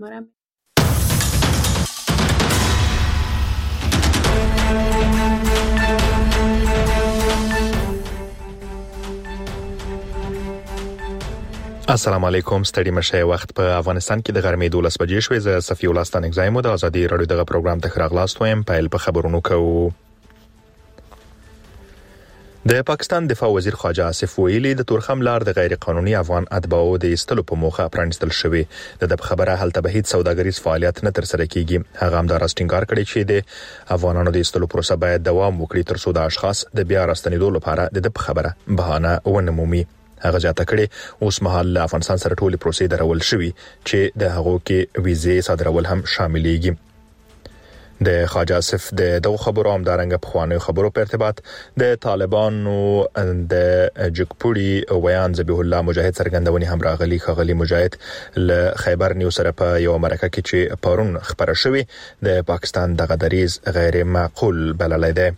متمرن. السلام علیکم. ستړي مشه. وخت په افغانستان کې د غرمې 12 بجې شوې. زه صفي الله ستانک زایم د ازادي رادیو دغه پروګرام ته راغلاست وایم. په خبرونو کوو. د پاکستان دفاع وزیر خواجه آصف ویلي د تورخم لار د غیر قانوني افغان اتباعو د استلو په موخه پرانستل شوی. د خبره هلته به هیڅ سوداګریز فعالیت نه تر سره کیږي. هغه هم دا راستینګار کړی چې د افغانانو د استلو پروسه باید دوام وکړي تر څو د اشخاص د بیا راستنېدو لپاره د خبره بهانه ونمومي. هغه ځاته کړي اوس مهال افغانستان سره ټولي پروسې درول شوی چې د هغو کې ویزې صادرول هم شاملېږي. د خواجه آصف د دغه خبرو هم دارنګ په خوانو خبرو په ارتباط د طالبانو د جګپوړي ویان ذبیح الله مجاهد څرګندونې هم راغلي. خغلی مجاهد له خیبر نیو سره په یو مرکه کې چې پرون خبره شوی د پاکستان دغه دریز غیر معقول بللی دی.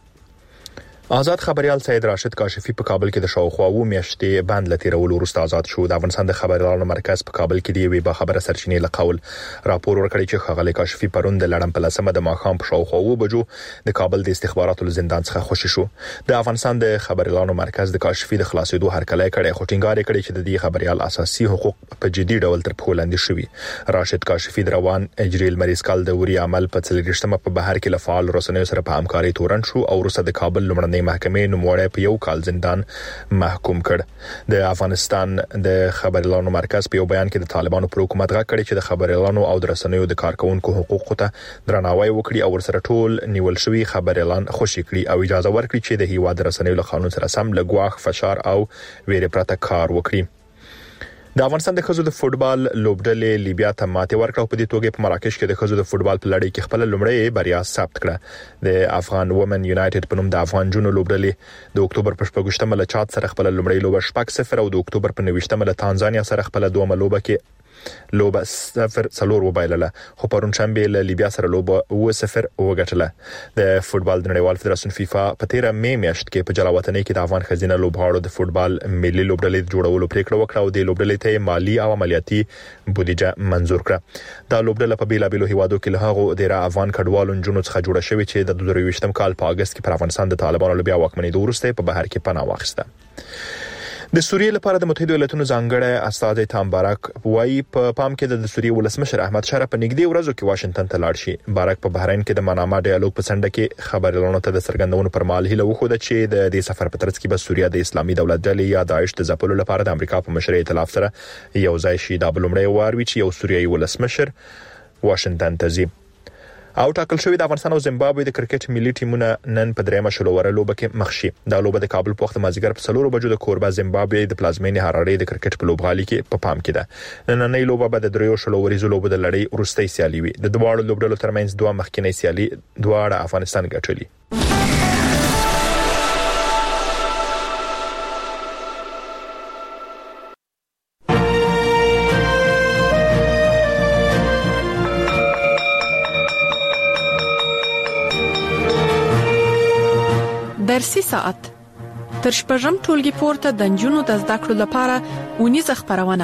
آزاد خبريال سید راشد کاشفی په کابل کې د شاوخوا و میاشتې بند لتیرول وروسته آزاد شو. د افغانستان د خبريالانو مرکز په کابل کې دی وی به خبره سرچینې لقول راپور ورکړی چې خغلی کاشفی پرون د لړم په لسمه د ماخام په شاوخوا و بجو د کابل د استخباراتو زندان څخه خوشی شو. د افغانستان د خبريالانو مرکز د کاشفی د خلاصېدو هرکلی کړي خو ټینګار کړي چې د دې خبريال اساسي حقوق په جدي ډول تر پښو لاندې شوي. راشد کاشفی د روان اجریل مریض کال د وری عمل په 30مه په بهر کې لفعال رسنیو سره په همکاري تورن شو او وروسته د کابل لومړنۍ محکمې نوموړی په یو کال زندان محکوم کړ. د افغانستان د خبريالانو مرکز په یو بیان کې د طالبانو پر حکومت غږ کړی چې د خبريالانو او د رسنیو د کارکونکو حقوقو ته درناوی وکړي او ورسره ټول نیول شوی خبريالان خوشی کړي او اجازه ورکړي چې د هیواد رسنیو له قانون سره سم لګواخ فشار او ویره پرته کار وکړي. د افغانستان د خزو د فوتبال لوبډلې لیبیا ته ماته ورکړه په دې توګه په مراکش کې د خزو د فوتبال په لړۍ کې خپل لومړی بریا ثبت کړه. د افغان وومن یونایټډ په نوم د افغان جنو لوبډلې د اکتوبر په 14مه له چاد سره خپل لومړی لوبه 0 او د اکتوبر په 29مه له تانزانیا سره خپل دومره لوبه کې لوبه 0 وبایلله خو پرون شنبه له لیبیا سره لوبه 0 وګټله. د فوتبال د نړیوال فدراسیون فیفا په 13 مې میاشت کې په جلاوطنۍ کې د افغان خزینه لوبغاړو د فوتبال ملي لوبډلې جوړولو پریکړه وکړه او د لوبډلې ته مالی او عملیاتي بودیجه منظور کړه. دا لوبډله په بیلابیلو هیوادو کې له هغه د افغان کډوالو جنونو څخه جوړه شوې چې د 2020م کال په اگست کې پر افغانستان د طالبانو لوبیا واکمنۍ وروسته په بهر کې پناه واخیسته. د سوریې لپاره د متحده ایالاتونو ځانګړی استاد تام بارک وايي په پام کې د سوریې ولسمشر احمد شاه په نږدې ورځو کې واشنگټن ته لاړ شي. بارک په بحرین کې د منامه ډایالوګ په څنډه کې خبريالانو ته د څرګندونو پر مهال هیله وښوده چې د دې سفر په ترڅ کې به سوریه د اسلامي دولت ډلې یا داعش د ځپلو لپاره د امریکا په مشرۍ ائتلاف سره یو ځای شي. دا بلومړی وار وی چې یو سوریایي ولسمشر واشنگټن ته ځي. او ټاکل شوی د افغانستان او زیمبابوې د کرکټ ملي ټیمونه نن په درېمه شلوره لوبه کې مخ شي. دا لوبه د کابل په وخت مازیګر په 4 بجو د کوربه زیمبابوې د پلازمینې هرارې د کرکټ په لوبغالي کې په پام کې ده. نننۍ لوبه به د دریو شلوريزو لوبو د لړۍ وروستۍ سیالي وي. د دواړو لوبډلو ترمنځ دوه مخکینی سیالي دواړه افغانستان ګټلي. درسي ساعت تر شپږم ټولګي پورته د نجونو د زده کړو لپاره ونیزه خبرونه.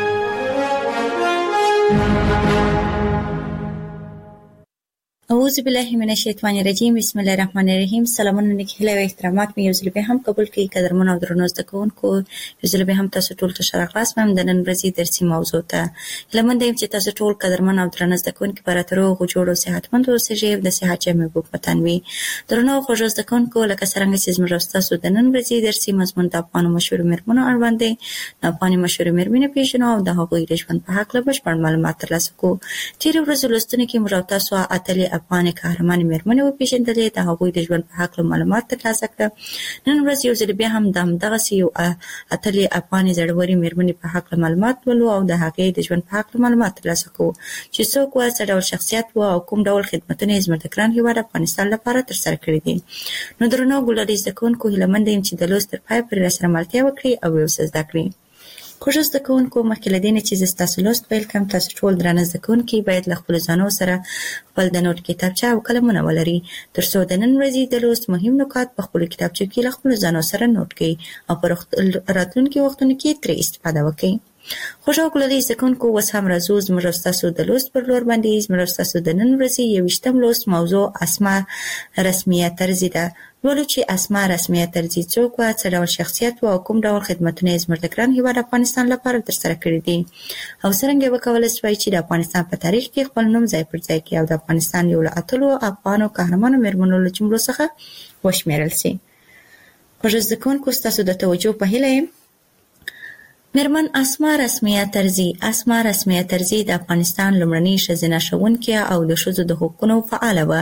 اعوذ بالله من الشیطان الرجیم. بسم الله الرحمن الرحیم. سلامونه نکهله او احترامات مې یو ځل به هم قبول کړئ. قدرمن او درنو زده کوونکو یو ځل به هم تاسو ټول ته ښه راغلاست. د نن ورځې درسي موضوع ته لمن دیم چې تاسو ټول قدرمن او درنو زده کوونکو په راتلو غوړو صحتمند اوسئ. د صحت جامع بوختن وي. درنو خوږ زده کوونکو لکه څنګه چې زموږ تاسو د نن ورځې درسي مضمون د افغان مشهور مرمنو اړوند دی. د افغان مشهور مرمنې پیژنو او د هغوی د ژوند په حق له بشپړ معلومات ترلاسه کوو. تیر ورځ لوستنه کې موږ تاسو اتلې افغان قهرمان مرمنې وپیژندلې. د هغوی د ژوند په حق له معلومات ترلاسه کړه. نن ورځ یو ځل بیا هم دغه یو اتلې افغان زړوري مرمنې په حق له معلومات ولو او د هغې د ژوند په حق له معلومات ترلاسه کوو چې څوک و، څه ډول شخصیت و او کوم ډول خدمتونه یې زموږ د ګران هیواد افغانستان لپاره ترسره کړي دي. نو درنو ګلالي زده کوونکو هیله مند یم چې د لوست تر پای پورې راسره ملتیا وکړي او یو څه زده کړي. خوږ زده کوونکو مخکې له دې نه چې زه ستاسو لوست پیل کړم، تاسو ټول درانه زده کوونکي باید له خپلو ځانو سره خپل د نوټ کتابچه او قلمونه ولري تر څو د نن ورځې د لوست مهم نکات په خپلو کتابچو کې له خپلو ځانو سره نوټ کړئ او په راتلونکي وختونو کې ترې استفاده وکړئ. خوشحال کولای زکونکو وس هم راځو زموږ تاسو د لوست پر لور باندې زموږ تاسو د نن ورځې 28م لوست موضوع اسماء رسمیه طرزی ده. ولو چې اسماء رسمیه طرزی څوک و، څه ډول شخصیت و او کوم ډول خدمتونه زموږ د ګران هیواد افغانستان لپاره ترسره کړي دي او څرنګه وکولای شي چې د افغانستان په تاریخ کې خپل نوم ځای پر ځای کړي او د افغانستان یو له اتلو افغانو قهرمانو میرمنو له جملو څخه وشمیرل شي. خوږ زکونکو ستاسو د توجه په هیله یم. میرمن اسماء رسمیه طرزی. اسماء رسمیه طرزی د افغانستان لومړنۍ ښځینه ښوونکې او د ښځو د حقوقو فعاله وه.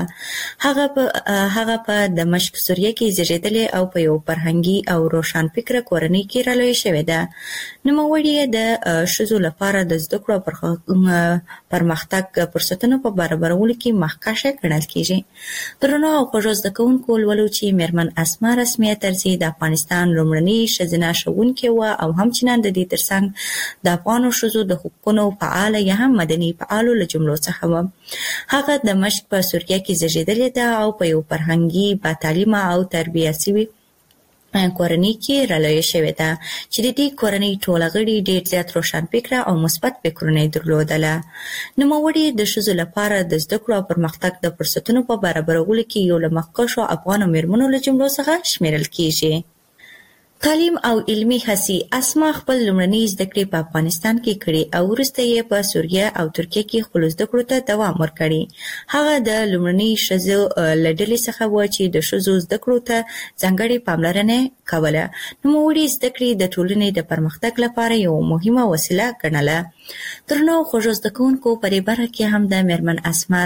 هغه په دمشق سوریه کې زیږېدلې او په یو فرهنګي او روښانفکره کورنۍ کې رالویه شوې ده. نوموړې د ښځو لپاره د زده کړو او پرمختګ فرصتونو په برابرولو کې مخکښه ګڼل کېږي. درنو او خوږو زده کوونکو، لولو چې میرمن اسماء رسمیه طرزی د افغانستان لومړنۍ ښځینه ښوونکې وه او همچنان د دې ترڅنګ د افغانو ښځو د حقوقو فعاله یا هم مدني فعالو له جملو څخه وه. هغه د دمشق په سوریه کې زیږېدلې ده او په یو فرهنګي با تعلیمه او تربیه شوي کورنۍ کې رالویه شوې ده چې د دې کورنۍ ټول غړي ډېر زیات روښانفکره او مثبت فکرونه یې درلودله. نوموړې د ښځو لپاره د زده کړو او پرمختګ د فرصتونو په برابرولو کې یو له مخکښو افغانو میرمنو له جملو څخه شمیرل کېږي. تعلیم او علمي هڅې. اسماء خپل لومړنۍ زده کړې په افغانستان کې کړې او وروسته یې په سوریه او ترکیه کې خپلو زده کړو ته دوام ورکړی. هغه د لومړنۍ ښځو له ډلې څخه و چې د ښځو زده کړو ته ځانګړې پاملرنه کوله. نوموړې زده کړې د ټولنې د پرمختګ لپاره یو مهمه وسیله ګڼله. درنو خوږو زده کوونکو، په دې برخه کې هم د میرمن اسماء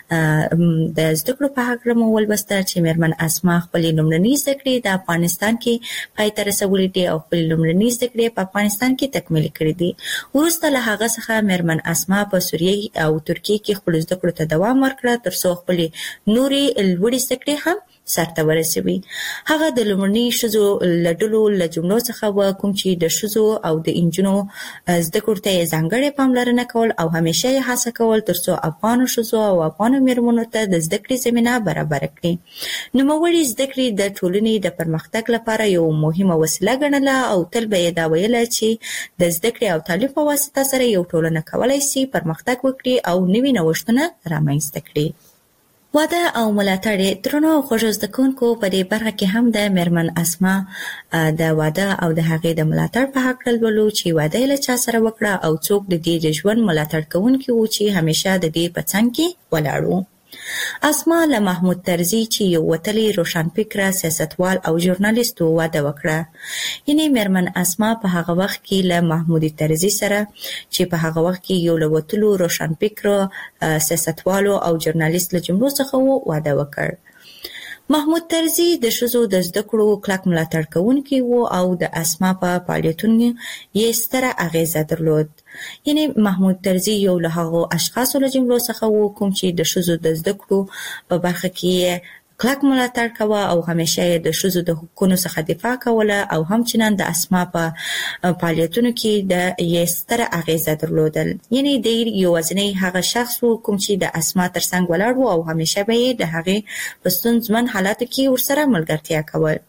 د زده کړو په هکله مو ولوستل چې میرمن اسماء خپلې لومړنۍ زده کړې د افغانستان کې پای ته رسولې دي او خپلې لومړنۍ زده کړې په افغانستان کې تکمیل کړې دي. وروسته له هغه څخه میرمن اسماء په سوریه او ترکیه کې خپلو زده کړو ته دوام ورکړه ترڅو خپلې نورې لوړې زده کړې هم سرته ورسوي. هغه د لومړنۍ ښځو له ډلو له جملو څخه و کوم چې د ښځو او د نجونو زده کړو ته یې ځانګړې پاملرنه کول او همیشه یې هڅه کول ترڅو افغانو ښځو او افغانو میرمنو ته د زده کړې زمینه برابره کړي. نوموړې زده کړې د ټولنې د پرمختګ لپاره یو مهمه وسیله ګڼله او تل به یې دا ویله چې د زده کړې او تعلیم په واسطه سره یو ټولنه کولی شي پرمختګ وکړي او نوي نوښتونه رامنځته کړي. واده او ملاتړ. درنو او خوږو زده کوونکو، په دې برخه کې هم د میرمن اسماء د واده او د هغې د ملاتړ په هکله لولو چې واده یې له چا سره وکړه او څوک د دې د ژوند ملاتړ کوونکي وو چې همیشه د دې په څنګ کې ولاړ وو. اسماء له محمود طرزي چې یو وتلی روښانفکره سیاستوال او ژورنالیست و واده وکړه. یعنې میرمن اسماء په هغه وخت کې له محمود طرزي سره چې په هغه وخت کې یو له وتلو روښانفکره سیاستوالو او ژورنالیست له جملو څخه و واده وکړ. محمود طرزي د ښځو د زده کړو کلک ملاتړ کوونکی و او د اسماء په فعالیتونو یې ستره اغیزه درلود. یعنې محمود طرزي یو له هغو اشخاصو له جملو څخه و کوم چې د ښځو د زده کړو په برخه کې کلک ملاتړ کوه او همیشه یې د ښځو د حقوقو څخه دفاع کوله او همچنان د اسماء په فعالیتونو کې د یې ستره اغیزه درلودل. یعنې دی یوازینی هغه شخص و کوم چې د اسماء ترڅنګ ولاړ و او همیشه به یې د هغې په ستونزمن حالاتو کې ورسره ملګرتیا کول.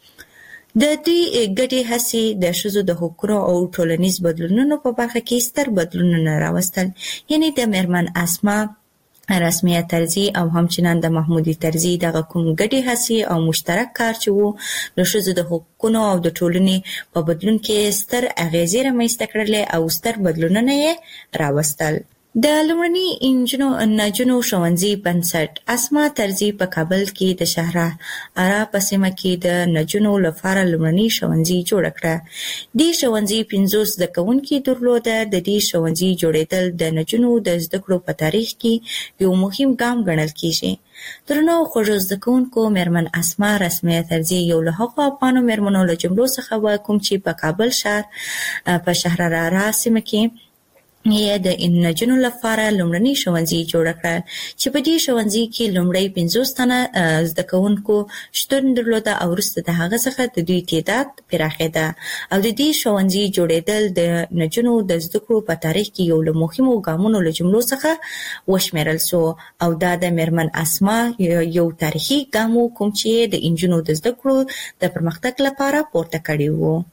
د دې ګډې هڅې د ښځو د حقوقو او ټولنیز بدلونونو په برخه کې ستر بدلونونه راوستل. یعنې د میرمن اسماء رسمیه طرزي او همچنان د محمود طرزي دغه کوم ګډې هڅې او مشترک کار چې وو د ښځو د حقوقو او د ټولنې په بدلون کې ستر اغیزې رامنځته کړلې او ستر بدلونونه یې راوستل. د لومړني نجونو ښوونځي بنسټ. اسماء طرزي په کابل کې د شهرارا په سیمه کې د نجونو لپاره لومړني ښوونځي جوړ کړه. دې ښوونځي 50 زده کوونکي درلوده. د دې ښوونځي جوړېدل د نجونو د زده کړو په تاریخ کې یو مهم ګام ګڼل کېږي. درنو خوږو زده کوونکو، میرمن اسماء رسمیه طرزي یو له هغو افغانو میرمنو له جملو څخه و کوم چې په کابل ښار په شهرارا سیمه کې یې د نجونو لپاره لومړني ښوونځي جوړ کړل چې په دې ښوونځي کې لومړی 50 تنه زده کوونکو شتون درلوده او وروسته د هغه څخه د دوی تعداد پراخېده او د دې ښوونځي جوړېدل د نجونو د زده کړو په تاریخ کې یو له مهمو ګامونو له جملو څخه وشمیرل شو او دا د میرمن اسماء یو تاریخي ګام و کوم چې د نجونو د زده کړو د پرمختګ لپاره پورته کړی و.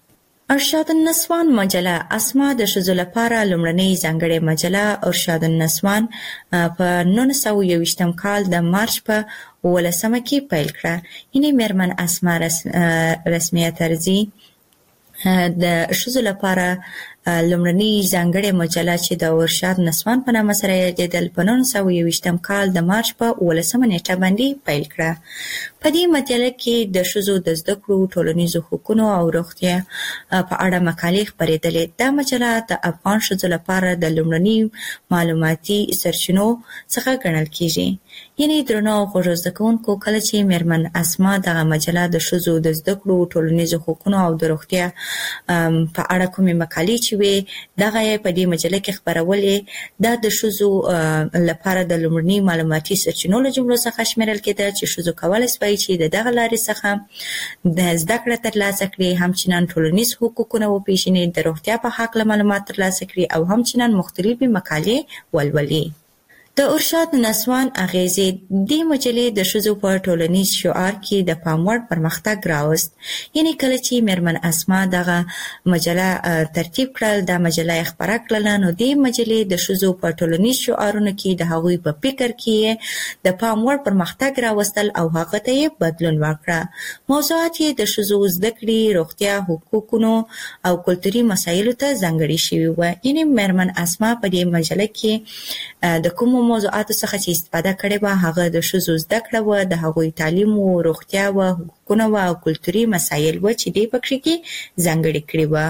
ارشاد النسوان مجله اسما د ښځو لپاره لومړنۍ ځانګړې مجله ارشاد النسوان په 1921 کال د مارچ په 18 کې پیل کړه. یعنی میرمن اسما رسمیه طرزي د ښځو لپاره لومړنۍ ځانګړې مجله چې د ارشاد نسوان په نامه سره یادېدل په 1921 کال د مارچ په 18 نیټه باندې پیل کړه. په دې مجله کې د ښځو د زده کړو، ټولنیزو حقوقو او روغتیا په اړه مقالې خپرېدلې. دا مجله د افغان ښځو لپاره د لومړني معلوماتي سرچینو څخه ګڼل کېږي. یعنی درنو خوږو زده کوونکو، کله چې میرمن اسما دغه مجله د ښځو د زده کړو، ټولنیزو حقوقو او د روغتیا په اړه کومې مقالې چې وي دغه په دې مجله کې خپرولې، دا د ښځو لپاره د لومړني معلوماتي سرچینو له جملو څخه شمیرل کېده چې ښځو کولی شوای چې د دغه لارې څخه د زده کړه ترلاسه کړي، همچنان ټولنیز حقوقونه وپېژني، د روغتیا په هکله معلومات ترلاسه کړي او همچنان مختلفې مقالې ولولي. د ارشاد نسوان اغیزې دې مجلې د ښځو په ټولنیز شعار کې د پام وړ پرمختګ راوست. یعنی کله چې میرمن اسما دغه مجله ترتیب کړل، دا مجله یې خپره کړله، نو دې مجلې د ښځو په ټولنیز شعارونو کې د هغوی په فکر کې د پام وړ پرمختګ راوستل او هغه ته یې بدلون ورکړه. موضوعات یې د ښځو زده کړې، روغتیا، حقوقو او کلتوري مسایلو ته ځانګړي شوي وو. یعنی میرمن اسما په دې مجله کې د کومو موضوعاتو څخه چې استفاده کړې وه هغه د ښځو زده کړه وه، د هغوی تعلیم وه، روغتیا وه، حقوقونه وه او کلتوري مسایل وه چې دې پکې کې ځانګړي کړي وه.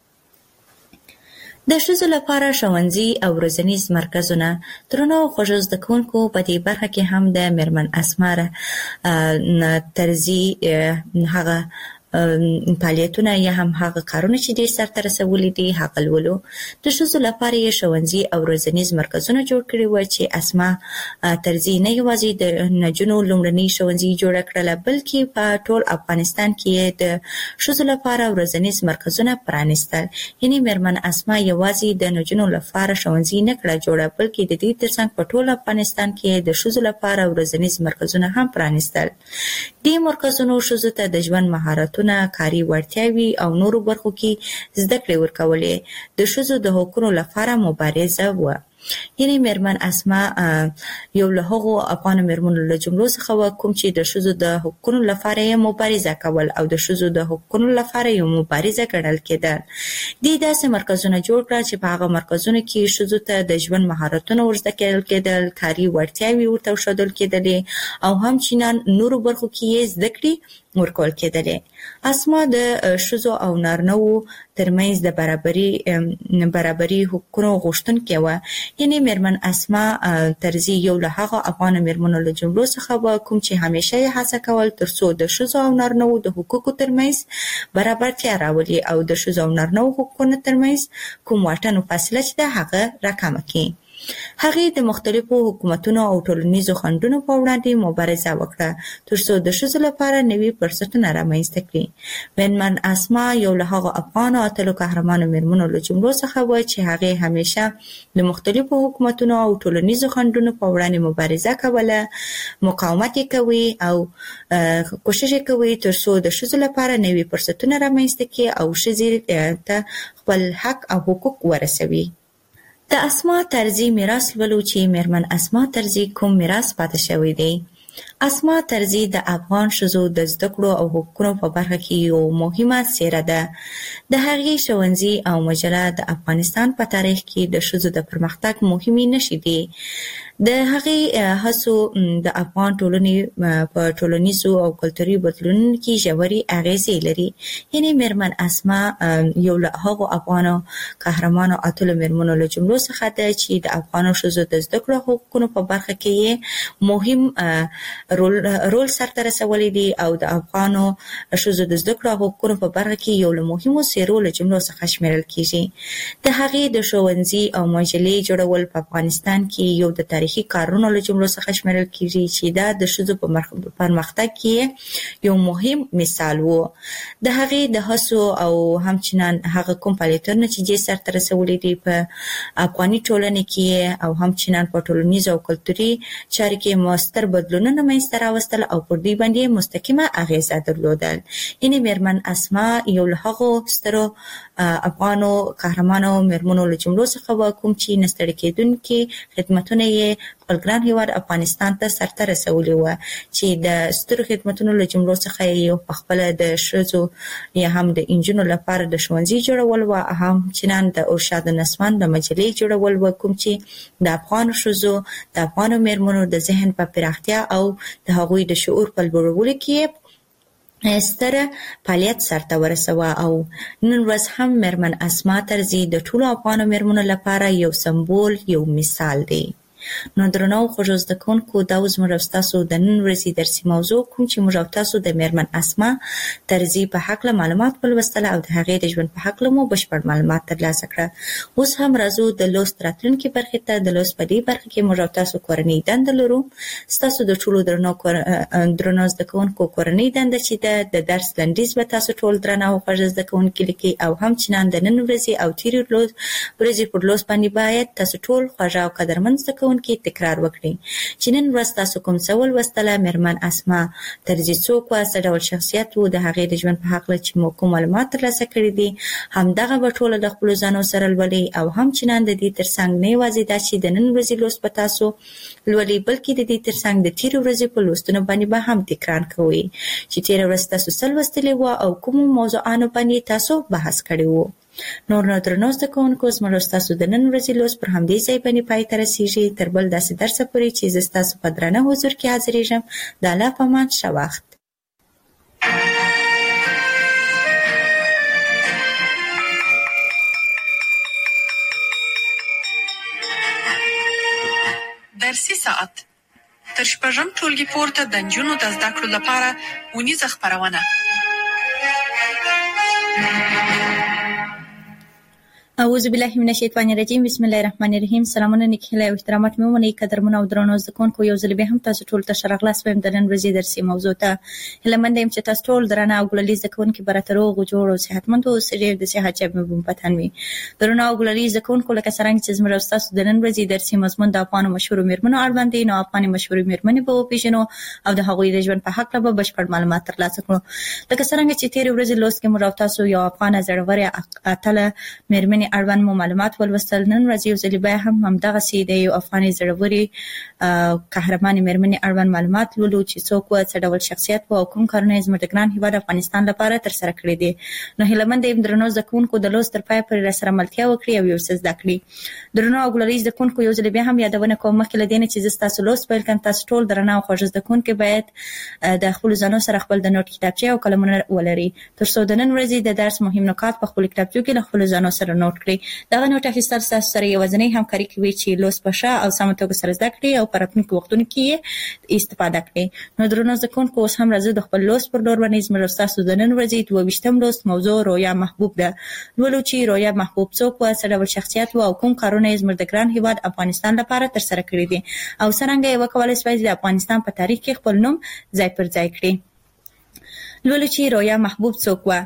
د ښځو لپاره ښوونځي او روزنیز مرکزونه. درنو خوږو زده کوونکو، په دې برخه کې هم د میرمن اسما طرزي هغه فعالیتونه یا هم هغه کارونه چې دې سرته رسولي دي هغه لولو. د ښځو لپاره یې ښوونځي او روزنیز مرکزونه جوړ کړي وو چې اسما طرزي نه یوازې د نجونو لومړنۍ ښوونځي جوړه کړله، بلکې په ټول افغانستان کې د ښځو لپاره روزنیز مرکزونه پرانیستل. یعنی میرمن اسما یوازې د نجونو لپاره ښوونځي نه کړه جوړه، بلکې د دې ترڅنګ په ټول افغانستان کې د ښځو لپاره روزنیز مرکزونه هم پرانیستل. دې مرکزونو ښځو ته د ژوند مهارتونه، کاري وړتیاوې او نورو برخو کې زده کړې ورکولې. د ښځو د حقوقو لپاره مبارزه وه. یعنی میرمن اسما یو له هغو افغان میرمنو له جملو څخه وه کوم چې د ښځو د حقوقو لپاره یې مبارزه کول او د ښځو د حقوقو لپاره یو مبارزه ګڼل کېدل. دې داسې مرکزونه جوړ کړل چې په هغه مرکزونو کې ښځو ته د ژوند مهارتونه ورزده کېدل، کاري وړتیاوې ورته ښودل کېدلې او همچنان نورو برخو کې یې زده کړې ورکول کېدلې. اسما د ښځو او نارینه‌وو ترمنځ د برابري حقوقو غوښتونکې وه. یعنی میرمن اسما طرزي یو له هغو افغان میرمنو له جملو څخه وه کوم چې همیشه یې هڅه کول ترڅو د ښځو او نارینه‌وو د حقوقو ترمنځ برابرتیا راولي او د ښځو او نارینه‌وو حقوقو ترمنځ کوم واټن او فاصله چې ده هغه راکمه کړي. هغې د مختلفو حکومتونو او ټولنیزو خنډونو په وړاندې مبارزه وکړه ترڅو د ښځو لپاره نوي فرصتونه رامنځته کړي. میرمن اسما یو له هغو افغان اتلو قهرمانو میرمنو له جملو څخه وه چې هغې همیشه د مختلفو حکومتونو او ټولنیزو خنډونو په وړاندې مبارزه کوله، مقاومت یې کوي او کوشش یې کوي ترڅو د ښځو لپاره نوي فرصتونه رامنځته کړي او ښځې ته خپل حق او حقوق ورسوي. د اسما طرزي میراث لولو چې میرمن اسما طرزي کوم میراث پاتې شوی دی. اسما طرزي د افغان ښځو د زده کړو او حقوقو په برخه کې یو مهمه څیره ده. د هغې ښوونځي او مجله د افغانستان په تاریخ کې د ښځو د پرمختګ مهمې نښې دي. د هغې هڅو د افغان ټولنې په ټولنیزو او کلتوري بدلونونو کې ژورې اغیزې لري. یعنی میرمن اسما یو له هغو افغانو قهرمانو اتلو میرمنو له جملو څخه ده چې د افغانو ښځو د زده کړو حقوقو په برخه کې یې مهم رول سرته رسولی دی او د افغانو ښځو د زده کړو حقوقو په برخه کې یو له مهمو څیرو له جملو څخه شمیرل کیږي. د هغې د ښوونځي او مجلې جوړول په افغانستان کې یو د تاریخ تاریخي کارونو له جملو څخه شمیرل کیږي چې دا د ښځو په پرمختګ کې یو مهم مثال وو. د هغې د هڅو او همچنان هغه کوم فعالیتونه چې سرته رسولي دي په افغاني ټولنه کې او همچنان په ټولنیز او کلتوري چارو کې مستر بدلونونه منځته راوستل او پر دې باندې مستقیمه اغیزه درلودل. یعنی میرمن اسما یو له هغو سترو افغانو قهرمانو میرمنو له جملو څخه و کوم چې نستړي کېدونکي خدمتونه یې خپل ګران هیواد افغانستان ته سرته رسولي و چې د سترو خدمتونو له جملو څخه یو په خپل د ښځو یا هم د انجونو لپاره د ښوونځي جوړول و، هم چنان د ارشاد نسوان د مجلې جوړول و کوم چې د افغان ښځو د افغانو میرمنو د ذهن په پراختیا او د هغوی د شعور په لوړولو کې ستره فعالیت سرته ورسوه. او نن ورځ هم میرمن اسما ترزي د ټولو افغانو میرمنو لپاره یو سمبول، یو مثال دی. نو درنو خوږو زده کوونکو، دا اوس موږ تاسو د نن ورځې درسي موضوع کوم چې موږ تاسو د میرمن اسما ترزي په حق له معلومات ولوستل او د هغې د ژوند په حق له مو بشپړ معلومات ترلاسه کړه. اوس هم راځو د لوست راتلونکي برخې ته. د لوست په دې برخه کې موږ تاسو کورنۍ دنده لرو. تاسو د ټولو درنو زده کوونکو کورنۍ دنده چې د درس لنډیز به تاسو ټول درنه او خوږ زده کوونکي لیکي او هم چنان د نن ورځې او تیرې ورځې پر لوست باندې باید تاسو ټول خوږ او قدرمن زده کوونکي تکرار وکړي چې نن ورځ تاسو کوم څه ولوستله. میرمن اسما ترزي څوک و، څه ډول شخصیت و، د هغې د ژوند په حق چې مو کوم معلومات ترلاسه کړي دي همدغه به ټوله د خپلو ځانو سره لولئ او هم چنان د دې ترڅنګ نه یوازې دا چې د نن ورځې لوست به تاسو لولئ بلکې د دې ترڅنګ د تیرې ورځې په لوستونو باندې به هم تکرار کوئ چې تیره ورځ تاسو څه لوستلي وه او کومو موضوعانو باندې تاسو بحث کړی وو. نور نو درنو زده کوونکو، زموږ ستاسو د نن ورځې لوست پر همدې ځای باندې پای ته رسیږي. تر بل داسې درسه پورې چې زه ستاسو په درانه حضور کې حاضرېږم. د الله په امان، ښه وخت. درسي ساعت تر شپږم ټولګي پورته د نجونو د زده کړو لپاره اونیزه خپرونه. اعوذ بالله من الشیطان الرجیم. بسم الله الرحمن الرحیم. سلامونه نیکهیله او احترامات مې ومنئ. قدرمنو او درنو زده کوونکو، یو ځل بیا هم تاسو ټول ته ښه راغلاست وایم د نن ورځې درسي موضوع ته. هیله منده یم چې تاسو ټول درانه او ګلالي زده کوونکي به راته روغ جوړ او صحتمند اوسئ. ډېر د صحت جیب مې بوم پتن وي. درنو او ګلالي زده کوونکو، لکه څرنګه چې زموږ ستاسو د نن ورځې درسي مضمون د افغانو مشهورو میرمنو اړوند دی، نو افغاني مشهورې میرمنې به وپېژنو او د هغوی د ژوند په هکله به بشپړ معلومات ترلاسه کړو. لکه څرنګه چې تېرې ورځې لوست کې موږ تاسو یو افغانه زړورې اتله میرمنې اړوند مو معلومات ولوستل. نن ورځ یو ځل بیا هم همدغسې د یو افغاني زړورې قهرمانې میرمنې اړوند معلومات لولو چې څوک وه، څه ډول شخصیت و او کوم کارونه یې زموږ د ګران هېواد افغانستان لپاره ترسره کړي دي. نو هیله منده یم درنو زده کوونکو د لوست تر پایه پورې راسره ملتیا وکړي او یو څه زده کړي. درنو او ګلالي زده کوونکو، یو ځل بیا هم یادونه کوم مخکې له دې نه چې زه ستاسو لوست پیل کړم، تاسو ټول درنه او خوږ زده کوونکي باید د خپلو ځانو سره خپل د نوټ کتابچې او قلمونه ولري تر څو د نن ورځې د درس مهم نکات په خپلو کتابچو کې له خپلو ځانو سره نوټ کړئ. دغه نوټ اخیستل ستاسو سره یوازینۍ همکاري کوي چې لوست په ښه او سمه توګه سره زده کړئ او په راتلونکو وختونو کې یې استفاده کړئ. نو درنو زده کوونکو، اوس هم راځو د خپل لوست پر لور باندې. زموږ ستاسو د نن ورځې 22م لوست موضوع رویا محبوب ده. لولو چې رویا محبوب څوک و، څه ډول شخصیت و او کوم کارونه یې زموږ د ګران هېواد افغانستان لپاره ترسره کړي دي او څرنګه یې وکولای شوای د افغانستان په تاریخ کې خپل نوم ځای پر ځای کړي. لولو چې رویا محبوب څوک و.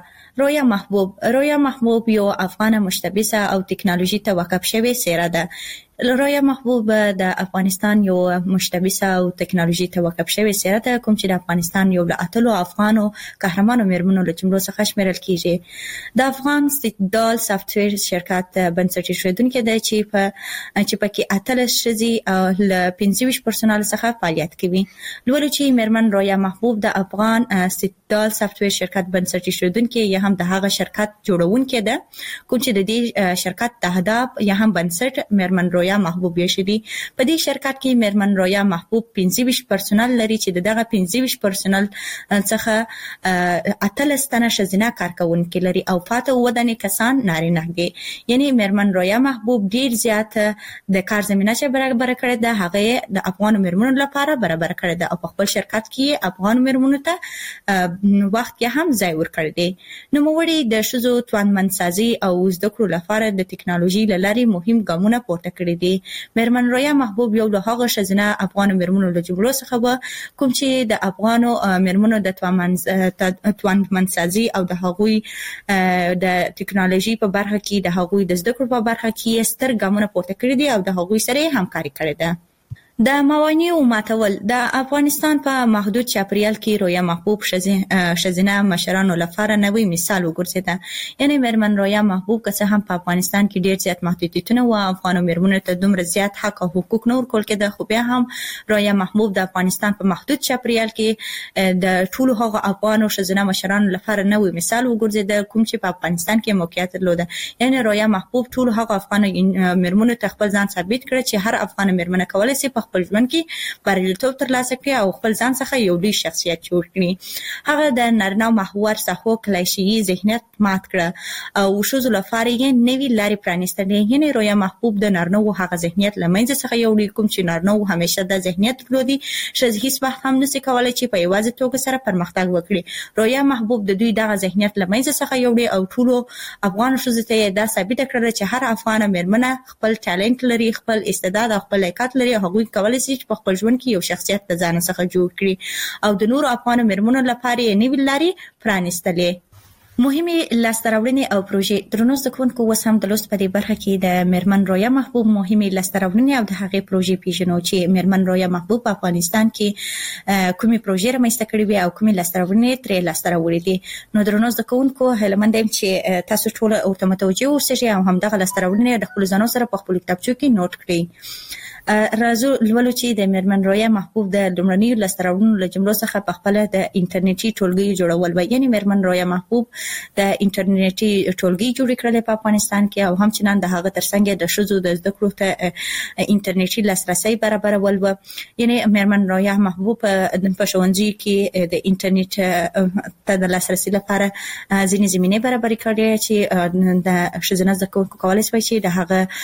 رویا محبوب یو افغانه مشتبسه او تکنالوژي ته وقف شوې څیره ده. رویا محبوب د افغانستان یو مشتبسه او تکنالوژي ته وقف شوې څیره ده کوم چې د افغانستان یو له اتلو افغانو قهرمانو میرمنو له جملو څخه شمیرل کیږي. د افغان سټدال سافټویر شرکت بنسټ ایښودونکی دی چې پکې اتلس ښځې له 25 پرسونل څخه فعالیت کوي. لولو چې میرمن رویا محبوب د افغان سټدال سافټویر شرکت بنسټ ایښودونکی یا هم د هغه شرکت جوړونکی ده کوم چې د دې شرکت د اهداف یا هم بنسټ میرمن رویا محبوب یې شدي. په دې شرکت کې میرمن رویا محبوب 25 پرسونل لري چې دغه 25 پرسونل څخه 18 تنه ښځینه کارکونکي لري او پاته 9 تنه کسان نارینه دي. یعنی میرمن رویا محبوب ډیر زیات د کار زمینه چې برابر کړې ده هغه د افغان میرمنو لپاره برابر کړې ده او په خپل شرکت کې افغان میرمنو ته وخت کې هم ځای ورکړی دی. نو موږ د شذو توانمنسازي او زده کړو لپاره د ټکنالوژي لاري مهم ګامونه پورته کړی دي. میرمن رویا محبوب یو له هغه شزنه افغان میرمنو له جملو څخه و کوم چې د افغانو میرمنو د توانمنسازي او د هغوی د ټکنالوژي په برخه کې د هغوی د زده کړو په برخه کې ستر ګامونه پورته کړی دي او د هغوی سره همکاري کړې ده. د موانعو ماتول د افغانستان په محدود چاپریال کې رویا محبوب شزینه مشرانو لپاره نوې مثال وګرځیده. یعنی میرمن رویا محبوب که څه هم په افغانستان کې ډېر زیات محدودیتونه او افغانو میرمنو ته دومره زیات حق او حقوق نه ورکول کېده، خو بیا هم رویا محبوب د افغانستان په محدود چاپریال کې د ټولو هغه افغانو شزینه مشرانو لپاره نوې مثال وګرځیده کوم چې په افغانستان کې موقعیت درلوده. یعنی رویا محبوب ټولو هغه افغان میرمنو ته خپل ځان ثابت کړ چې هر افغان میرمن کولای شي په خپل ژوند کې بریالیتوب ترلاسه کړي او خپل ځان څخه یو لوی شخصیت جوړ کړي. هغه د نارینه محور څخه کلاشي ذهنیت مات کړ او شذو لپاره یې نوې لارې پرانیستلې. یعنی رویا محبوب د نارینه هغه ذهنیت لمنځه څخه یو کوم چې نارینه همیشه د ذهنیت درلودي شذ هیڅ وخت هم نشي کولای چې په یوازې توګه سره پرمختګ وکړي. رویا محبوب د دوی دغه ذهنیت لمنځه څخه یو او ټولو افغان شذو ته دا ثابت کړل چې هر افغان میرمنه خپل ټالنت لري، خپل استعداد او خپل لیاقت لري، هغوی کولای شي په خپل ژوند کې یو شخصیت د ځان څخه جوړ کړي او د نورو افغان میرمنو لپاره یې نوې لارې پرانیستلې. مهمه لاستراوړنې او پروژې درنو زده کوونکو اوس هم د لوست په دې برخه کې د میرمن رویا محبوب مهمه لاستراوړنې او د هغې پروژې پیژنو چې میرمن رویا محبوب په افغانستان کې کومې پروژې رامنځته کړې وي او کومې لاستراوړنې ترې لاسته راوړې دي. نو درنو زده کوونکو هیله مند یم چې تاسو ټول ورته متوجه اوسئ او همدغه لاستراوړنې د خپل ځانو سره په خپل کتابچو کې نوٹ کړئ. راځو لولو چې د میرمن رویا محبوب د لومړني لاستراوړنو له جملو څخه په خپل د انټرنیټي ټولګي جوړول و. یعنی میرمن رویا محبوب د انټرنیټي ټولګي جوړ کړل په افغانستان کې او همچنان د هغه ترڅنګ د شذو د زده کړو ته انټرنیټي لاسرسي برابرول و. یعنی میرمن رویا محبوب په ښوونځي کې د انټرنیټ ته د لاسرسي لپاره ځینې زمینه برابر کړې چې د شذو زده کوونکو کولای شي چې د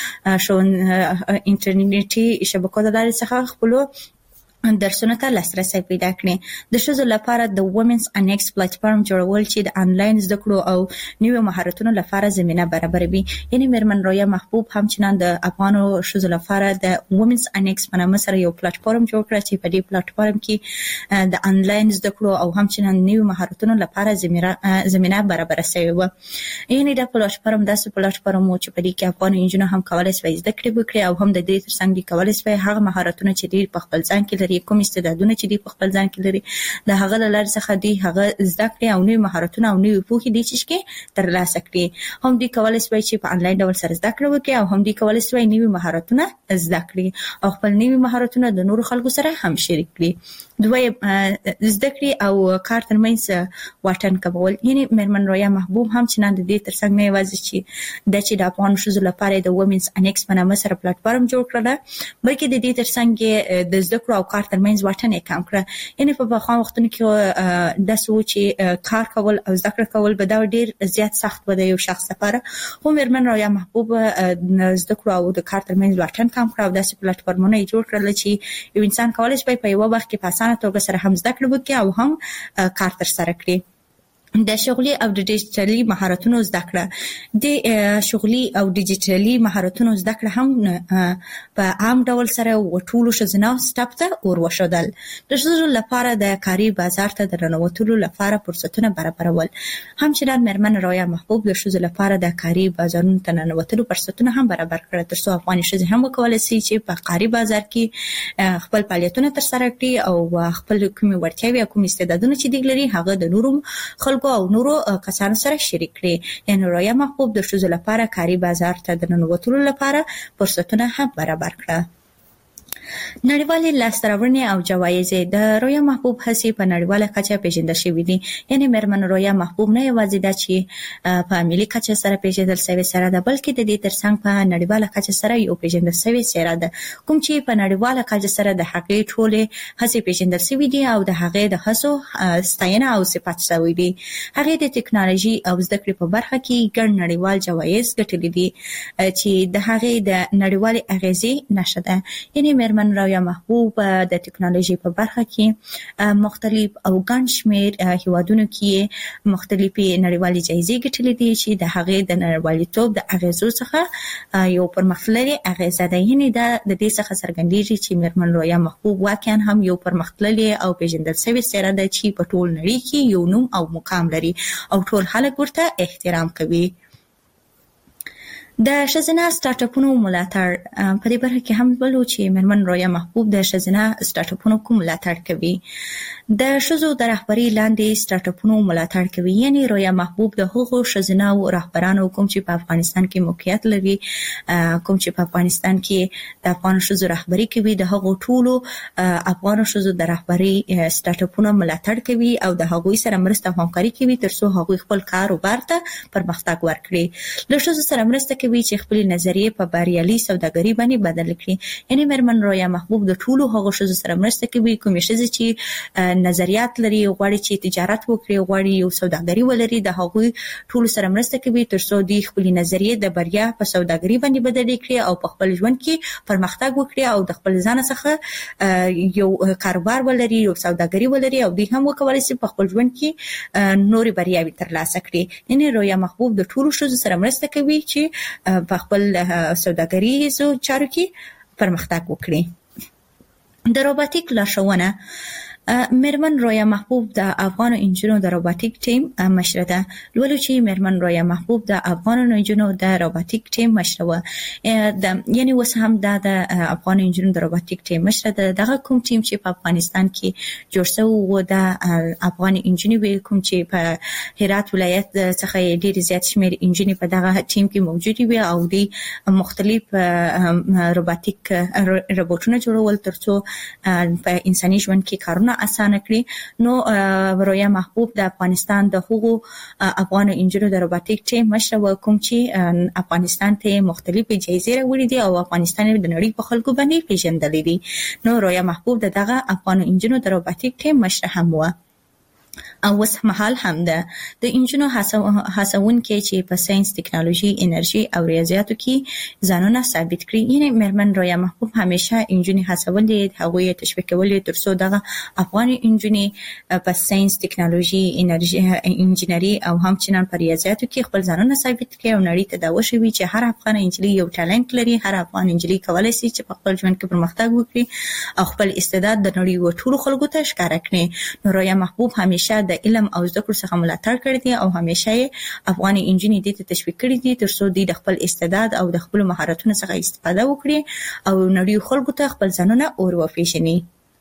هغه انټرنیټي شبکو د لارې څخه خپلو درسونه ته لاسرسي پیدا کړي. د ښځو لپاره د وومنز انیکس پلیټفارم جوړول چې د انلاین زده کړو او نوو مهارتونو لپاره زمينه برابروي. یعنی میرمن رویا محبوب همچنان د افغانو ښځو لپاره د وومنز انیکس په نامه سره یو پلیټفارم جوړ کړ چې په دې پلیټفارم کې د انلاین زده کړو او همچنان نوو مهارتونو لپاره زمينه برابر شوی و. یعنی د پلیټفارم داسې پلیټفارم چې په دې کې افغان انجنونو هم کولای شي زده کړې وکړي او هم د دې ترڅنګ کولای شي هغه مهارتونه چې دوی په خپل ځان کې لري، کوم استعدادونه چې دی په خپل ځان کې لري، د هغه لپاره څخه دی هغه زده کړي او نوې مهارتونه او نوې پوهې دي چې ترلاسه کړي. هم دی کولای شي چې په انلاین ډول سره زده کړه وکړي او هم دی کولای شي نوې مهارتونه زده کړي او خپل نوې مهارتونه د نورو خلکو سره هم شریک کړي. دوی زده کړي او کار ترمنځ واټن کمول. یعنی میرمن رویا محبوب هم چې نن د دې ترڅنګ نه یوازې چې د افغان ښځو لپاره د وومنز انیکس په نامه سره پلیټفارم جوړ کړل، بلکې د دې ترڅنګ د زده کړو او کار ترمنځ واټن یې کم کړ. یعنی په بخښه وختونو کې د سوچ چې کار کول او زده کړه کول به دا ډیر زیات سخت و د یو شخص لپاره. خو میرمن رویا محبوب زده کړو او د کار ترمنځ واټن کم کړ او داسې پلیټفارمونه جوړ کړل چې یو انسان کولای شي په یو وخت کې په اسانه توګه سره هم زده کړه وکړي او هم کار تر سره کړي. د شغلي او د ډیجیټلي مهارتونو زده کړه د شغلي او ډیجیټلي مهارتونو زده کړه هم په عام ډول سره وټولو شزنه سټاپ ته وروښودل. د شغل لپاره د کاري بازار ته د رنوتلو لپاره فرصتونه برابرول. همچنان میرمن رویا محبوب د شغل لپاره د کاري بازارونو ته رنوتلو فرصتونه هم برابر کړل ترڅو افغان شزه هم وکولای شي چې په کاري بازار کې خپل فعالیتونه تر سره کړي او خپل کومي ورتیاوي او کومي استعدادونه چې دی لري هغه د نورو خلکو او نورو کسانو سره شریک کړي. یعنی رویا محبوب د ښځو لپاره کاري بازار ته د ننوتلو لپاره فرصتونه هم برابر کړه. نړیوالې لاسته راوړنې او جوایز د رویا محبوب هڅې په نړیواله کچه پیژندل شوې دي. یعنی میرمن رویا محبوب نه یوازې دا چې په ملي کچه سره پیژندل شوې سره ده، بلکې د دې ترڅنګ په نړیواله کچه سره یو پیژندل شوې سره ده، کوم چې په نړیواله کچه سره د هغې ټولې هڅې پیژندل شوې دي او د هغې د هڅو ستاینه او صفات شوی دي. هغې د ټکنالوژي او زده کړې په برخه کې ګڼ نړیوال جوایز ګټلي دي چې د هغې د نړیوالې اغیزې نښه ده. یعنی میرمن رویا محبوب د ټکنالوژي په برخه کې مختلف او ګڼ شمېر هیوادونو کې مختلفي نړیوالې جایزې ګټلې دي چې د هغې د نړیوالتوب د اغیزو څخه یو پرمختللې اغیزه ده. یعنې دا د دې څخه څرګندېږي چې میرمن رویا محبوب واقعا هم یو پرمختللې او پیژندل شوې څیره ده چې په ټول نړۍ کې یو نوم او مقام لري او ټول خلک ورته احترام کوي. د ښځینه سټارټ اپونو ملاتړ په دې برخه کې هم ولو چې میرمن رویا محبوب د ښځینه سټارټ اپونو کوم ملاتړ کوي. د ښځو د رهبرۍ لاندې سټارټ اپونو ملاتړ کوي. یعنی رویا محبوب د هغو ښځینه رهبرانو کوم چې په افغانستان کې موقعیت لري، کوم چې په افغانستان کې د افغان ښځو رهبري کوي، د هغو ټولو افغان ښځو د رهبرۍ سټارټ اپونو ملاتړ کوي او د هغوی سره مرسته او همکاري کوي ترڅو هغوی خپل کاروبار ته پرمختګ ورکړي. له ښځو سره مرسته کوي چې خپل نظریه په بریالي سوداګري باندې بدل کړي. یعنی میرمن رویا محبوب د ټولو هغو ښځو سره مرسته کوي کومې ښځې چې نظریات لري، غواړي چې تجارت وکړي، غواړي یو سوداګري ولري، د هغوی ټولو سره مرسته کوي ترڅو دوی خپل نظریه د بریا په سوداګري باندې بدل کړي او په خپل ژوند کې پرمختګ وکړي او د خپل ځان څخه یو کاروبار ولري، یو سوداګري ولري او دوی هم وکولای شي په خپل ژوند کې نورې بریاوې ترلاسه کړي. یعنی رویا محبوب د ټولو ښځو سره مرسته کوي چې په خپل سوداګریزو چارو کې پرمختګ وکړي. د روباټیک لارښوونه میرمن رویا محبوب د افغان انجینرو د روباټیک ټیم مشره ده. لولو چې میرمن رویا محبوب د افغان انجینرو د روباټیک ټیم مشره و. یعنی اوس هم د افغان انجینرو د روباټیک ټیم مشره ده. دغه کوم ټیم چې په افغانستان کې جوړ شوی و د افغان انجینرو کوم چې په هرات ولایت څخه ډیر زیات شمېر انجینري په دغه ټیم کې موجود وي او د مختلف روباټیک روبوټونه جوړول ترڅو په انساني ژوند کې کارونه اسانه کړي. نو رویا محبوب د افغانستان د هغو افغان انجینرو د روباټیک ټیم مشره و کوم چې افغانستان ته مختلفې جایزې راوړي دي او افغانستان د نړۍ په خلکو باندې پیژندل دي. نو رویا محبوب دغه افغان انجینرو د روباټیک ټیم مشره هم و او اوس مهال هم ده. د انجینرو هڅونکي چې په ساينس، ټکنالوژي، انرژي او ریاضیاتو کې ځانونه ثابت کړي. یعنی میرمن رویا محبوب همیشه انجینري هڅولې، هغوی تشویق کولې ترڅو دغه افغان انجینري په ساينس، ټکنالوژي، انرژي، انجینري او همچنان په ریاضیاتو کې خپل ځانونه ثابت کړي او نړۍ ته دا وښيي چې هر افغان انجینري یو ټالنت لري، هر افغان انجینري کولای شي چې په خپل ژوند کې پرمختګ وکړي او خپل استعداد د نړۍ ټولو خلکو ته ښکاره کړي. نو رویا محبوب همیشه د علم او زده کړو څخه ملاتړ کړی دی او همیشه افغان انجینري دې ته تشویق کړی دی ترڅو دوی د خپل استعداد او د خپل مهارتونو څخه استفاده وکړي او نړۍ خلکو ته خپل ځانونه اور وپیژني.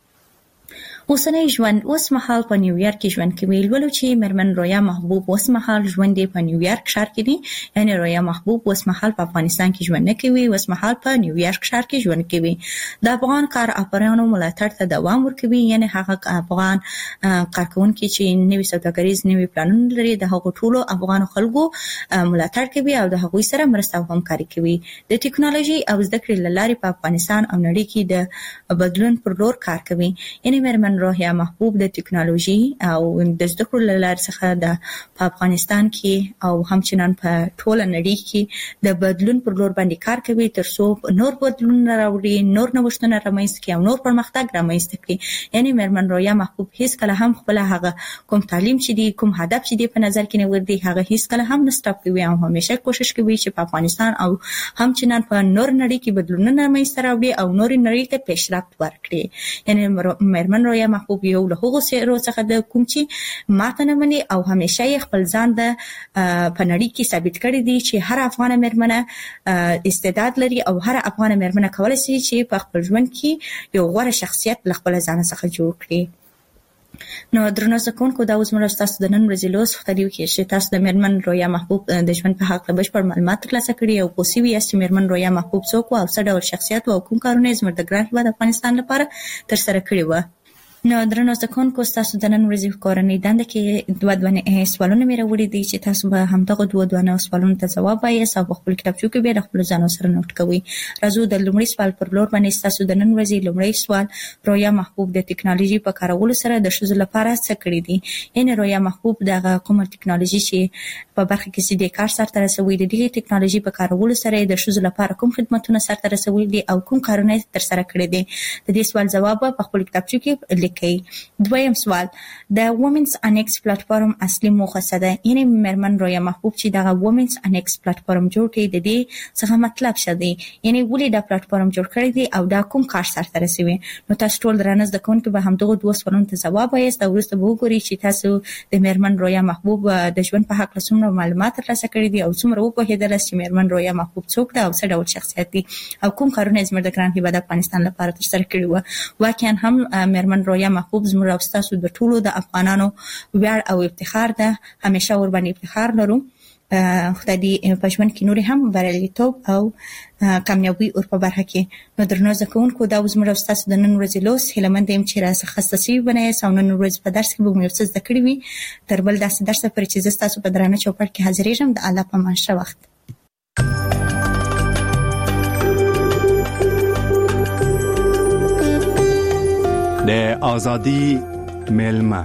اوسنی ژوند اوس مهال په نیویارک کې ژوند کوي. لولو چې میرمن رویا محبوب اوس مهال ژوند په نیویارک ښار کې دی. یعنی رویا محبوب اوس مهال په افغانستان کې ژوند نه کوي، اوس مهال په نیویارک ښار کې ژوند کوي. د افغان کار افرانو ملاتړ ته دوام ورکوي. یعنی هغه افغان کارکونکي چې نوي سوداګریز نوي پلانونه لري د هغو ټولو افغان خلکو ملاتړ کوي او د هغوی سره مرسته او همکاري کوي. د ټکنالوژي او زده کړې لارې په افغانستان او نړۍ کې د بدلون پر لور کار کوي. یعنی میرمن رویا محبوب د ټکنالوژي او د زده کړو لارې څخه د افغانستان کې او همچنان په ټوله نړۍ کې د بدلون پر لور باندې کار کوي ترڅو نور بدلونونه راوړي، نور نوښتونه رامنځته کړي او نور پرمختګ رامنځته کړي. یعنی میرمن رویا محبوب هیڅ کله هم خپل هغه کوم تعلیم چې دی، کوم هدف چې دی په نظر کې نه ورده، هغه هیڅ کله هم نه سټاپ کوي او همیشه کوشش کوي چې په افغانستان او همچنان په نور نړۍ کې بدلونونه رامنځته راوړي او نور نړۍ ته پیشرفت ورکړي. یعنی میرمن رویا محبوب یو له هغو سیرو څخه د کوم چې ماته نه مني او همیشه یې خپل ځان د په نړۍ کې ثابت کړی دی چې هر افغان میرمنه استعداد لري او هر افغان میرمنه کولای شي چې په خپل ژوند کې یو غوره شخصیت له خپل ځان څخه جوړ کړي. نو درنو زکونکو دا اوس موږ تاسو د نن ورځې لوس خبرو کې چې تاسو د میرمن رویا محبوب د ژوند په حق له بشپړ معلومات ترلاسه کړي او پوسیوي چې میرمن رویا محبوب څوک او څه ډول شخصیت او کوم کارونه زموږ د ګران هیواد افغانستان لپاره تر سره کړی و. نو درنو ځکونکو تاسو د نن ورځې کورنۍ دنده کې دوه سوالونه مې راوړي دي چې تاسو به همدغه دوه سوالونو ته ځواب وایاست او په خپل کتابچو کې به خپل ځان سره نوٹ کوئ. راځو د لومړي سوال پر لور باندې. تاسو د نن ورځې لومړی سوال رویا محبوب د ټکنالوژي په کارولو سره د ښځو لپاره څه کړی دي؟ یعنی رویا محبوب دغه کومه ټکنالوژي چې په برخه کې د کار سره رسوي د دې ټکنالوژي په کارولو سره د ښځو لپاره کوم خدماتونه سره رسوي دي او کوم کارونه تر سره کړی دي؟ د دې سوال جواب په خپل کتابچو کې لیکئ. دویم سوال د وومنز انیکس پلیټفارم اصلي موخه څه ده؟ یعنی مرمن رویا محبوب چې دغه وومنز انیکس پلیټفارم جوړ کړي د دې څه مطلب څه دی؟ یعنی ولې دا پلیټفارم جوړ کړی دی او دا کوم کار سره رسوي؟ نو تاسو ټول درنه د کوونکو به همدغه دوه سوالونو ته جواب وایاست او وروسته به وګورئ چې تاسو د مرمن رویا محبوب د ژوند په حق څومره معلومات ترلاسه کړي دي او څومره وپوهیدل چې مرمن رویا محبوب څوک ده او څه ډول شخصیت دی او کوم کارونه زموږ د ګران هیواد افغانستان لپاره تر سره کړي وو. واقعا هم مرمن رویا محبوب زموږ او تاسو د ټولو د افغانانو ویاړ او افتخار ده. همیشه ور باندې افتخار لرو. خدای دې په ژوند کې نور هم بریالیتوب او کامیابی او په برخه کې نو درنو ځکونکو دا زموږ او تاسو د نن ورځې لوس هیلمن دیم چې راځه خصوصي بنای او نن ورځ په درس کې به مو څه زده کړی وي. تر بل داسې درس پر چې تاسو په درانه چوپړ کې حاضرېږم. د الله په امان شه وخت. د آزادی میلمه.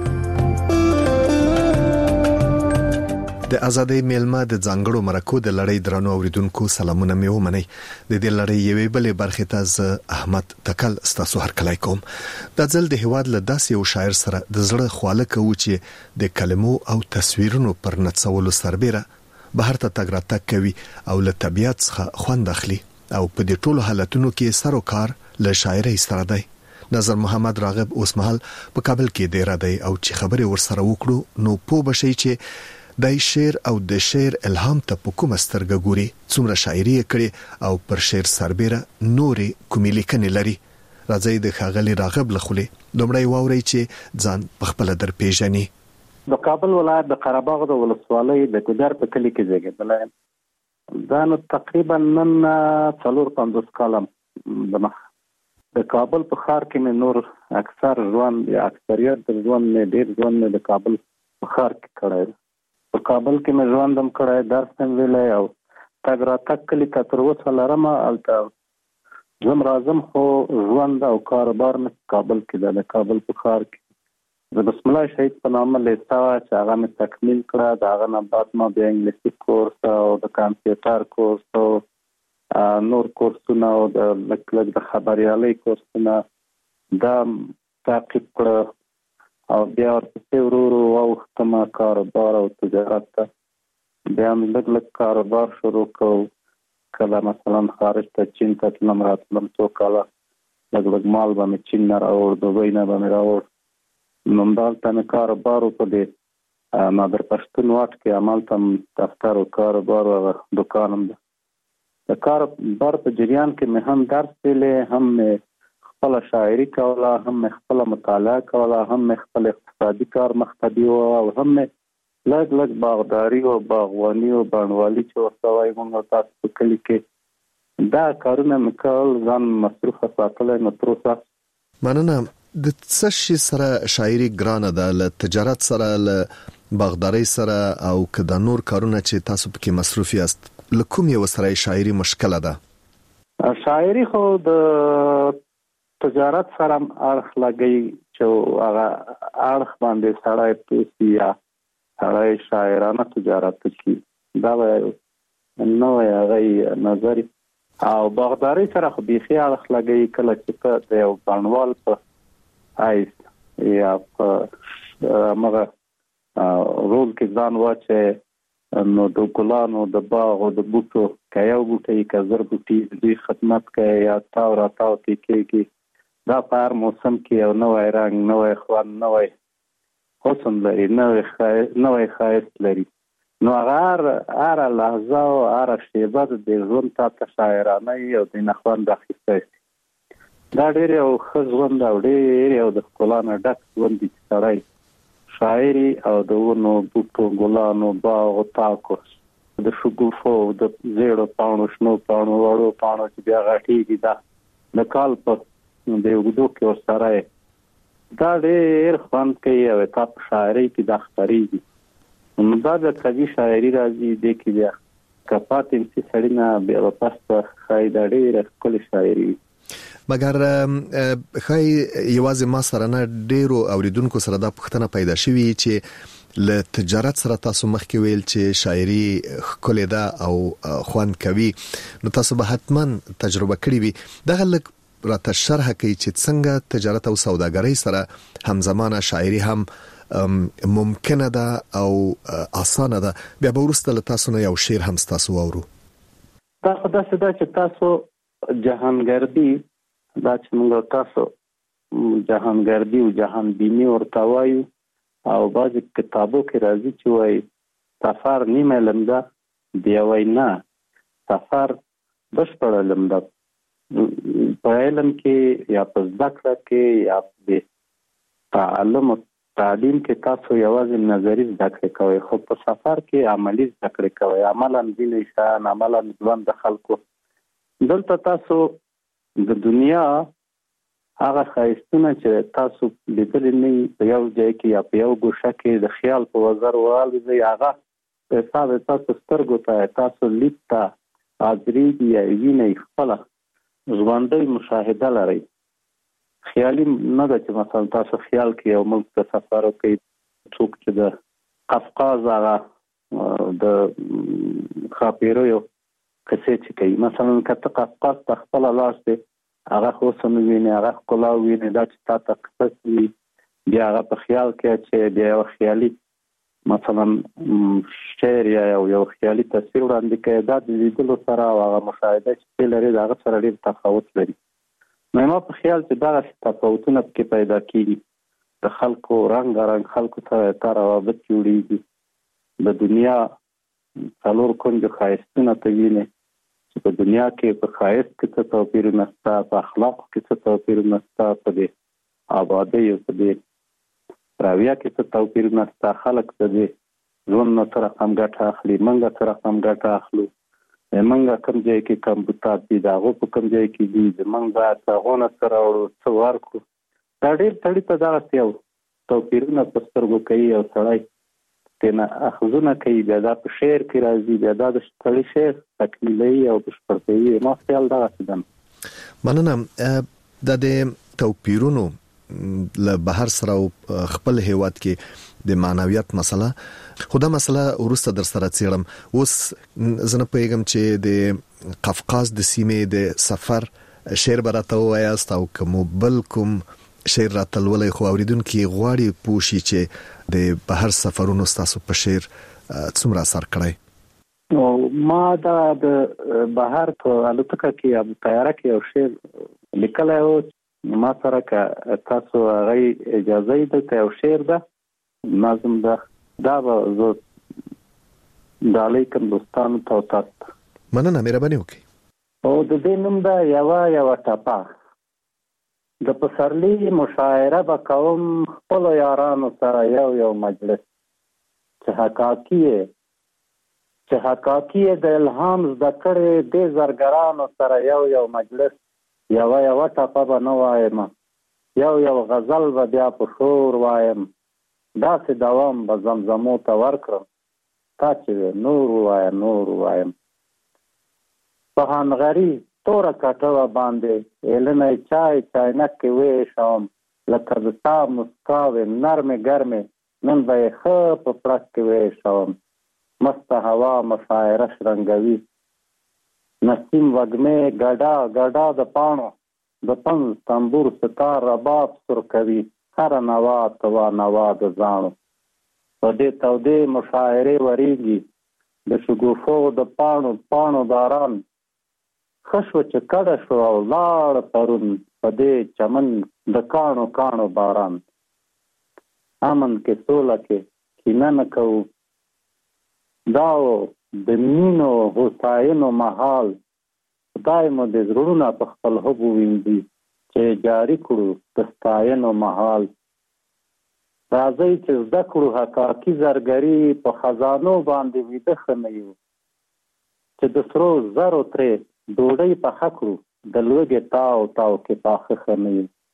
د ازادۍ میلمه د ځانګړو مرکو د لړۍ درنو اوریدونکو سلامونه مې ومنئ. د دې لړۍ یوې بلې برخې ته احمد تکل ستاسو هرکلی کوم. د ځل د هواد له داسې یو شاعر سره د زړه خواله کوي چې د کلمو او تصویرونو پر نڅولو سربېره بهر ته تګ راتګ کوي او له طبیعت څخه خوند اخلي او په دې ټولو حالتونو کې سر او کار له شاعرۍ سره دی. نظر محمد راغب اوس مهال په کابل کې دی را دی او چې خبرې ورسره وکړو نو پوه بشئ چې دای شعر او د شعر الهام ته په کومه سترګه ګوري، څومره شاعري کړي او پر شعر سربېره نورې کومې لیکنې لري. راځي د ښاغلي راغب له خولې لومړی واورئ چې ځان په خپله در پیژني. د کابل ولایت د قره باغ د ولسوالۍ د ګودر په کلي کې زیږېدلی یم. دا نو تقریبا نن 450 کاله د مخ د کابل په ښار کې مې نور اکثر ژوند یا اکثریت د ژوند مې ډېر ژوند مې د کابل په ښار کې کړی. په کابل کې مې ژوند هم کړی، درس هم ویلی او تګ راتګ کلي ته تر اوسه لرمه. هلته ځم راځم خو ژوند او کاروبار مې کابل کې ده، د کابل په ښار کې. د بسم الله شهید په نامه لیسه وه چې هغه مې تکمیل کړه. د هغه نه بعد ما بیا انګلیسي کورس او د کمپیوټر کورس او نور کورسونه او د لږ د خبریالۍ کورسونه دا تعقیب کړه او بیا ورپسې ورو ورو واوښتم کاروبار او تجارت ته. بیا مې لږ کاروبار شروع کړو. کله مثلا خارج ته چین ته تلم راتلم، څو کاله لږ مال به مې چین نه راوړ، دوبۍ نه به مې راوړ. نو همدلته مې کاروبار په دې نادر پښتون واټ کې همالته دفتر او کاروبار او دوکان هم ده. د کاروبار په جریان کې مې هم درس ویلی، هم مې خپله شاعري کوله، هم مې خپله مطالعه کوله، هم مې خپل اقتصادي کار مخته بیوه او هم مې لږ باغداري او باغواني او بڼوالي چې ورته وایي موږ تاسو په کلي کې دا کارونه مې کول، ځان مصروفه ساتلی. نو تر اوسه مننه. د څه شي سره شاعري ګرانه ده؟ له تجارت سره، له باغدارۍ سره او که د نور کارونه چې تاسو پکې مصروف یاست له کوم یو سره شاعري مشکله ده؟ شاعري خو د تجارت سره اړخ لګي چې هغه اړخ باندې سړی پوسي یا سړی شاعرانه تجارت کوي، دا نو هغه نظر. او باغدارۍ سره خو بیخي اړخ لګي کله چې ته د یو بڼوال په حیث یا په مغه رول کې ځان واچې نو د ګلانو د باغ او د بوټو که یو بوټی که زر بوټي د دوی خدمت کوي یا تاو راتاو کېږي. دا په هر موسم کې یو نوی رنګ، نوی خوند، نوی حسن لري، نوی ښایست لري. نو هغه هره لحظه او هره شیبه د ژوند تاته شاعرانه او د نخوند اخیستی. دا ډېر یو ښه ژوند او ډېر یو د ښکلا نه ډک ژوند دی چې سړی شاعري او د ونو بوټو ګلانو باغ او تاکو د شګوفو د زیړو پاڼو شنو پاڼو وړو پاڼو چې بیا غټېږي دا د کال په د اوږدو کې ورسره دا ډېر خوند کوي او تا په شاعرۍ کې د خبرېږي نو دا د قوي شاعري راځي د کې بیا کپات انسي سړینا بیا پاسته خای دا ډېر ښکلې شاعري مګر خای یوازې ما سره نه ډیرو اوریدونکو سره دا پوښتنه پیدا شوې چې له تجارت سره تاسو مخکې ویل چې شاعري ښکلې ده او خوند کوي نو تاسو به حتما تجربه کړې وي دغه لږ راته شرح کوي چې څنګه تجارت او سوداګرۍ سره همزمانه شاعري هم ممکنه ده او اسانه ده بیا به وروسته له تاسو نه یو شعر هم تاسو واورو دا خدای څه چې تاسو جهانگردی دا چې موږ تاسو جهانگردی او جهان بینی ورته وایو او بعض کتابو کې راځي چې وایي سفر نیمه لمده دی وینا سفر بشپړ لمده په علم کې یا په زده کړه کې یا په تعلم او تعلیم کې تاسو یوازې نظری زده کړې کوئ خو په سفر کې عملی زده کړې کوئ عملاً ځینې شیان عملاً ژوند د خلکو دلته تاسو د دنیا هغه ښایستونه چې تاسو لیدلې نه په یو ځای کې یا په یو ګوشه کې د خیال په وزر والوځي هغه په حساب تاسو سترګو ته تاسو لید ته حاضرېږي یا وینئ خپله ژوندۍ مشاهده لرئ خیالي نه ده چې مثلا تاسو خیال کې یو ملک ته سفر وکړئ څوک چې د قفقاز هغه د ښاپیریو کسې چې کوي مثلا که ته قفقاز ته خپله لاړ شې هغه حسن ویني هغه ښکلا ویني دا چې تا ته قصص وي بیا هغه په خیال کې چې بیا یو خیالي مثلا شعر یا یو خیالي تصویر وړاندې کوي دا د لیدلو سره او هغه مشاهده چې لري د هغه سره ډېر تفاوت لري نو ما په خیال چې دغه تفاوتونه پکې پیدا کېږي د خلکو رنګ خلکو سره تا روابط جوړېږي د دنیا څلور کونجو ښایستونه ته وینې چې په دنیا کې په ښایست کې څه توپیرونه شته په اخلاقو کې څه توپیرونه شته په دې ابادۍ او په دې راویه کې څه توپیرونه شته خلک د دې ژوند نه څه رقم ګټه اخلي موږ څه رقم ګټه اخلو موږ کوم ځای کې کمپیوټر دي د هغو په کوم ځای کې دي موږ باید هغو نه څه راوړو څه ورکړو دا ډېر سړي ته دغسې یو توپیرونه په سترګو کوي او سړی تینا اخذونه کوي بیا دا په شعر کې راځي بیا دا د سړي شعر تکمیلوي او بشپړ کوي ما خیال دغسې ده مننه د توپیرونو له بهر سره خپل هیواد کې د معنویت مسله خو دا مسله ورسته در سره څیړم اوس زنه پېږم چې د قفقاز د سیمې د سفر شعر براته وایاست او کوم بل کوم شعر راتلولای خو اوریدونکو غواړي پوښي چې د بهر سفرونو تاسو په شعر څومره اثر کړی نو ما دا د بهر په الوتکه کې یا طیاره کې یو شعر لیکلی و ما سره که تاسو هغه اجازه یې دلته یو شعر ده نظم ده دا به زه ډالۍ کوم دوستانو ته او تاسو ته مننه مهرباني وکړئ او د دې نوم ده یوه ټپه د پسرلی مشاعره به کوم خپلو یارانو سره یو مجلس چې حکاکي د الهام زده کړې دې زرګرانو سره یو مجلس یوه ټپه به نه وایم یو غزل به بیا په شور وایم داسې دوام به زمزمو ته ورکړم تا چې نور وایم په هنغري توره کټوه باندې ایلنی چاینک کې ویشم لکه د تا مسکاوې نرمې ګرمې نن به یې ښه په پړک کې ویشم مسته هوا مشاعره شرنګوي نسیم وږمې ګډا د پاڼو د پنځ تنبور ستار رباب سر کوي هره نوا توا نوا د زاڼو په دې تودې مشاعرې وریږي د شګوفو د پاڼو باران خشو چې کډه شو او لاړ پرون په دې چمن د کاڼو باران امن کې سوله کې کینه نه کوو داو د مینو هوساینو مهال خدای مو د زړونو په خپل حب وینځي چې جاری کړو د ستاینو مهال راځئ چې زده کړو حقاقي زرګري په خزانو باندې ویده ښه نه یو چې د سرو زرو ترې ډوډۍ پخه کړو د لوږې تاو کې پاخه ښه نه یو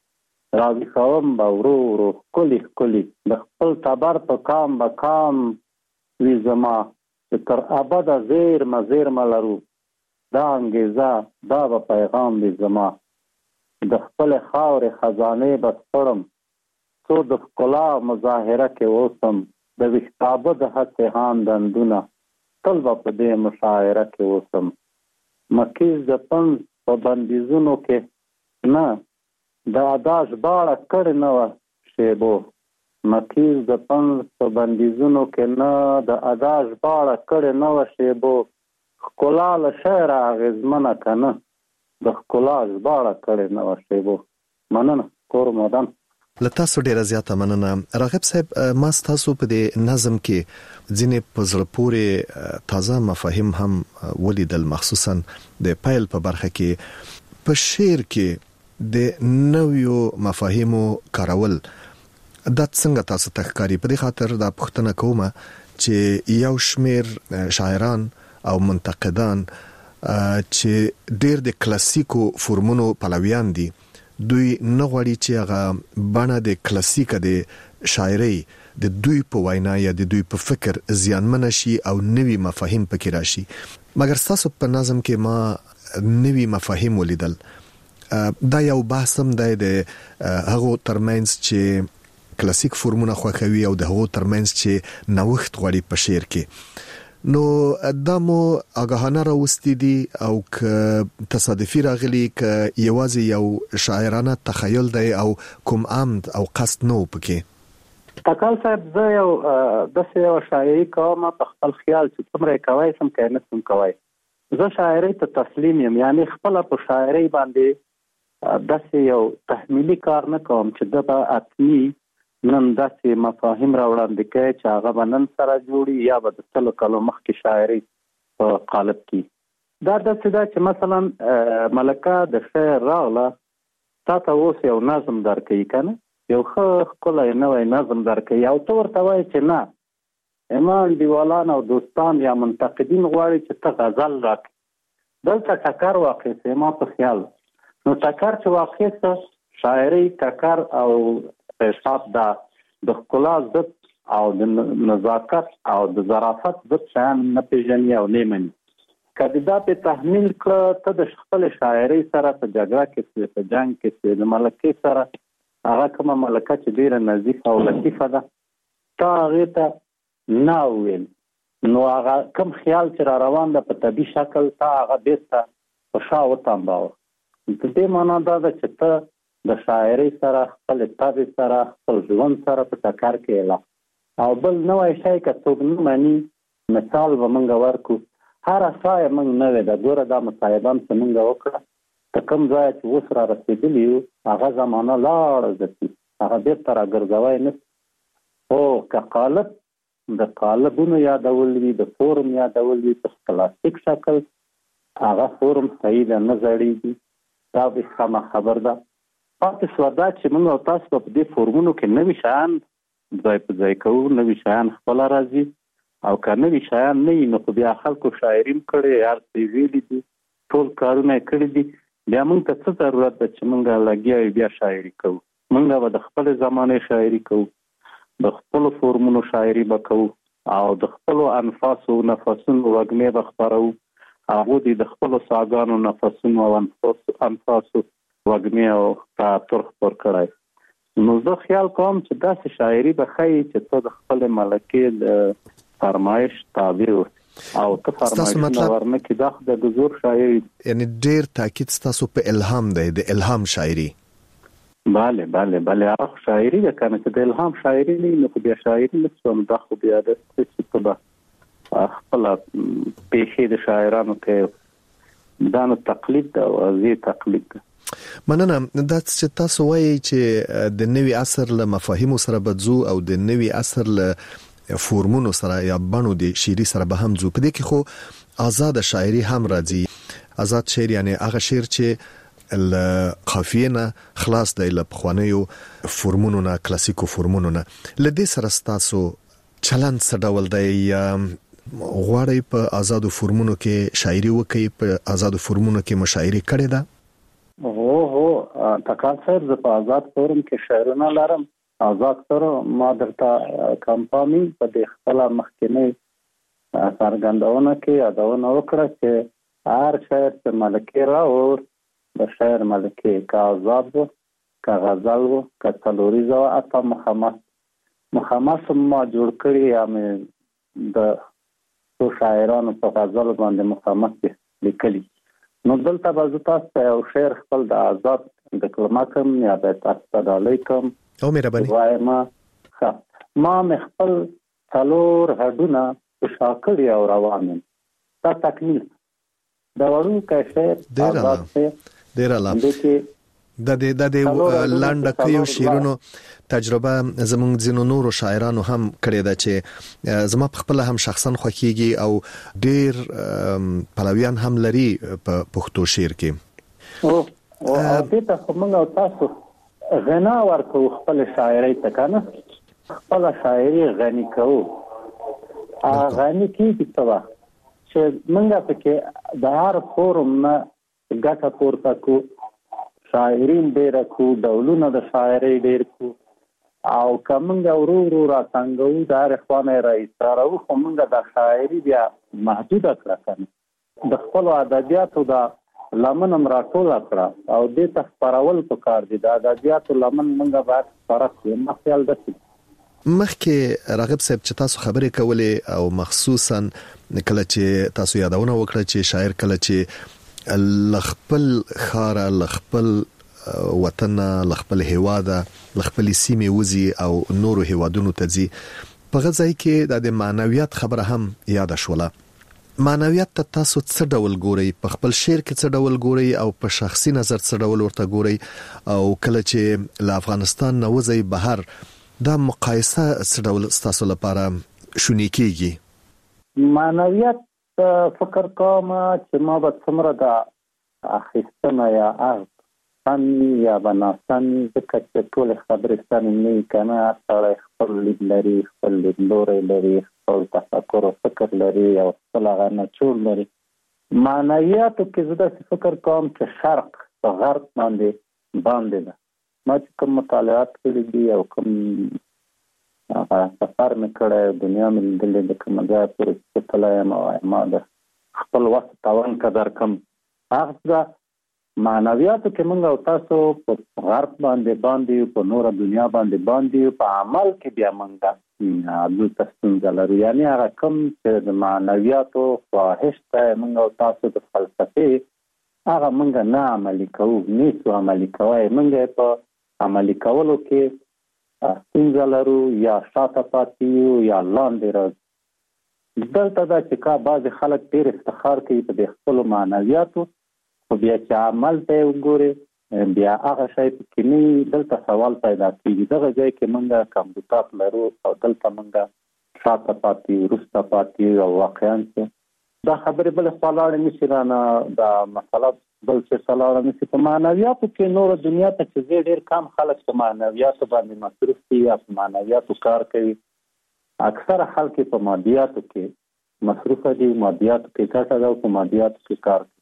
راوي خوم به ورو ورو کلی کلی د خپل تبر په کام به کام وی زما چې تر ابده زیر لرو دا انګیزه دا به پیغام دی زما د خپل خاورې خزانې به سپړم څو د ښکلا مظاهره کې اوسم د ویښتابه د هسې هان دندونه تل به په دې مشاعره کې اوسم مکیز د پنځ په بندیزونو کې نه د ادا ژباړه کړې نه وه شیبو مکیز د پنځ په بندیزونو کې نه د ادا ژباړه کړې نه وه شیبو ښکلا له شعره اغېزمنه که نه د ښکلا ژباړه کړې نه وه شیبو. مننه کور مودن. له تاسو ډیره زیاته مننه. راغب صاحب، ما تاسو په دې نظم کې ځینې په زړه پورې تازه مفاهیم هم ولیدل، مخصوصا د پیل په برخه کې په شعر کې د نویو مفاهیمو کارول. دا څنګه تاسو ته ښکاري؟ په دې خاطر دا پوښتنه کوم چې یو شمیر شاعران او منتقدان چې ډېر د کلاسیکو فورمونو پلویان دي، دوی نه غواړي چې هغه بڼه د کلاسیکه د شاعرۍ د دوی په وینا یا د دوی په فکر زیانمن شي او نوي مفاهیم پکې راشي. مګر تاسو په نظم کې ما نوي مفاهیم ولیدل. دا یو بحث هم دی د هغو ترمنځ چې کلاسیک فورمونه خوښوي او د هغو ترمنځ چې نوښت غواړي په شعر کې. نو دا مو آگاهانه راوستي دي او که تصادفي راغلي که یوازې یو شاعرانه تخیل دی او کوم عمد او قصد نو پکې؟ تکال صاحب، زه یو داسې یو شاعري کوم په خپل خیال چې څومره کوای سم که نه سم کوای. زه شاعري ته تسلیم یم، یعنی خپل په شاعري باندې داسې یو تحمیلي کار نه کوم چې د به اتمی نن داسې مفاهیم راوړاندې کوي چې هغه به نن سره جوړي یا به د سلو کالو مخکې شاعري په قالب کې. دا داسې ده چې مثلا ملکه د شعر راغله، تا ته اوس یو نظم درکوي که نه، یو ښه ښکلی نوی نظم درکوي او ته ورته وایې چې نه، ایمان دیوالان او دوستان یا منتقدین غواړي چې ته غزل راکړي. دلته ټکر واقع سي ما په خیال. نو ټکر چې واقع څه شاعري ټکر او حساب دا د ښکلا ضد او د نزاکت او د ظرافت ضد شیان نه پیژني او نه مني. که د دا په تحمیل کړه ته د خپل شاعري سره په جګړه کې سي، په جنګ کې سي، د ملکې سره هغه کومه ملکه چې ډیره نظیفه او لطیفه ده تا هغې ته نه وویل، نو هغه کوم خیال چې را روان ده په طبیعي شکل تا هغه بیرته په شا وتمباوه. د دې معنا دا ده چې ته د شاعري سره خپل طبع سره خپل ژوند سره په ټکر کې اله او بل نوی شی که څوک نه مني. مثال به موږ ورکو، هره سایه موږ نه وې ده. ګوره دا مصاحبه هم چې موږ وکړه ته کوم ځای چې اوس را رسېدلي یو هغه زمانه لاړه ځي، هغه بیرته راګرځوی نه. خو که قالب د قالبونو یادول وي، د فورم یادول وي په کلاسیک شکل، هغه فورم صحیح ده، نه زړېږي. دا به سمه خبر ده. پاتې سوه دا چې موږ او تاسو په دې فورمونو کې نوي شیان ځای په ځای کوو، نوي شیان خپله راځي او که نوي شیان نه وي نو خو بیا خلکو شاعري هم کړې، هر څه یې ویلي دي، ټول کارونه یې کړي دي، بیا موږ ته څه ضرورت ده چې موږ لګیا یو بیا شاعري کوو؟ موږ به د خپلې زمانې شاعري کوو، د خپلو فورمونو شاعري به کوو او د خپلو انفاسو نفسونو وږمې به خپروو. هغو دې د خپلو ساګانو نفسونو او انفاسو وږمې او تعطر خپور کړی. نو زه خیال کوم چې داسې شاعري به ښایي چې ته د خپلې ملکې د فرمایش تابع اوسې او ته فرمایشونه ورنه کړي. دا خو د زور شاعري، یعنی ډېر تاکید ستاسو په الهام دی، د الهام شاعري. بله بله بله، هغه شاعري ده که نه چې د الهام شاعري نه نو خو بیا شاعري نه شوه. نو دا خو بیا ده چې ته به خپله پیښې د شاعرانو کې دا نو تقلید ده او ازي تقلید ده. مننه. دا چې تاسو وایي چې د نوي عصر له مفاهیمو سره بدزو او د نوي عصر له فورمونو سره یا بڼو د شعري سره به هم ځو. په دې کې خو آزاد شاعري هم راځي. آزاد شعر یعنی هغه شعر چې له قافیې نه خلاص دی، له پخوانیو فورمونو نه، کلاسیکو فورمونو نه. له دې سره ستاسو چلند څه ډول دی؟ غواړئ په آزادو فورمونو کې شاعري وکړئ؟ په آزادو فورمونو کې مشاعري کړې ده؟ هو تکال صاحب زه په آزاد فورم کې شعرونه لرم. آزاد فورم ما درته کمپاني په دې خپل مخکنی څرګندونه کې یادونه وکړه چې هر شاعر چې ملکي راوړ د شاعر ملکي که آزاد و که غزل و که څلوریزه و اته مخمس ما جوړ کړي یا مې د څو شاعرانو په غزل باندې مخمس لیکلي. نو دلته به زه تاسو ته یو شعر خپل د آزاد د کلمه کوم یا به تاسو ته ډالۍ کوم. او مهرباني وایم ما مې خپل څلور هډونه په شا کړي او روان یم. دا تکمیل د وړوکی شعر آزاد ډېر اعلی. د لاندې کيو شیرونو تجربه زموږ ځینو نورو شاعرانو هم کړې ده چې زما په خپل هم شخصا خوکیږي او ډېر پلویان هم لري په پښتو شعر کې. او دې ته موږ او تاسو غنا ورکو خپل شاعرۍ ته کنه خپل شاعري غني کوو. غني کیږي توا چې موږ پکې د هر فورم نه ګټه پورته کو، شاعرین ډیر کو، ډولونه د شاعرۍ ډیر کو او کومنګ ورو را څنګه د هر خوانه رئیس راو خو موږ د شاعري بیا محدود کړه کنه د خپل ادبیاتو د لمن راټول کړه او د تخبرول په کار دي د ادبیاتو لمن موږ باید فرق یې مخیال دسي. مخکې راغب صاحب چې تاسو خبرې کولې او مخصوصا کله چې تاسو یادونه وکړه چې شاعر کله چې لخپل خار لخپل وطن لخپل هواده لخپل سیمه وزي او نورو هوادونو ته ځي په غځای کې د معنویات خبره هم یاد شوله. معنویات ته تاسو څه ډول ګورئ؟ په خپل شعر کې څه ډول ګورئ او په شخصي نظر څه ډول ورته ګورئ او کله چې له افغانستان نه وځي بهر دا مقایسه څه ډول تاسو لپاره شونې کیږي؟ معنویات فکر کوم چې ما به څومره د اخیستنه یا اغسنی یا بناسنی ځکه چې ټول خبرې سمې نه کنه سړی خپل لید لري، خپل لیدلوری لري، خپل تفکر او فکر لري او خپل هغه نچوړ لري. معنویاتو کې زه داسې فکر کوم چې شرق په غرب باندې ده. ما چې کوم مطالعات کړي دي او کوم سفر مې کړی دنیا مې لیدلې د کوم ځای پورې تللی یم او ما د خپل وخت توان قدر کم هغه د معنویاتو کې موږ او تاسو په غرب باندې په نوره دنیا باندې په عمل کې بیا موږ دلته ستونزه لرو. یعنی هغه کوم چې د معنویاتو خواهش ته موږ او تاسو د فلسفې هغه موږ نه عملي کوو، نیسو عملي کوی. موږ په عملي کولو کې ستونزه لرو یا شاته پاتې یو یا لاندې راځو. دلته دا چې کا بعضې خلک ډېر افتخار کوي په دې خپلو معنویاتو خو بیا چې عمل ته یې وګورې بیا هغه شی پکې نه وي. دلته سوال پیدا کېږي دغه ځای کې موږ کمبودات لرو او دلته موږ شاته پاتې یو، وروسته پاتې یو او واقعا چې دا خبرې بلې خوا لاړې نه شي رانه دا مسله بل څه لاړه نه شي. په معنویاتو کې نوره دنیا ته چې زه ډېر کم خلک په معنویاتو باندې مصروف دي یا په معنویاتو کار کوي. اکثره خلک په مادیاتو کې مصروفه دي، مادیاتو کې ګټه ده او په مادیاتو کې کار کوي.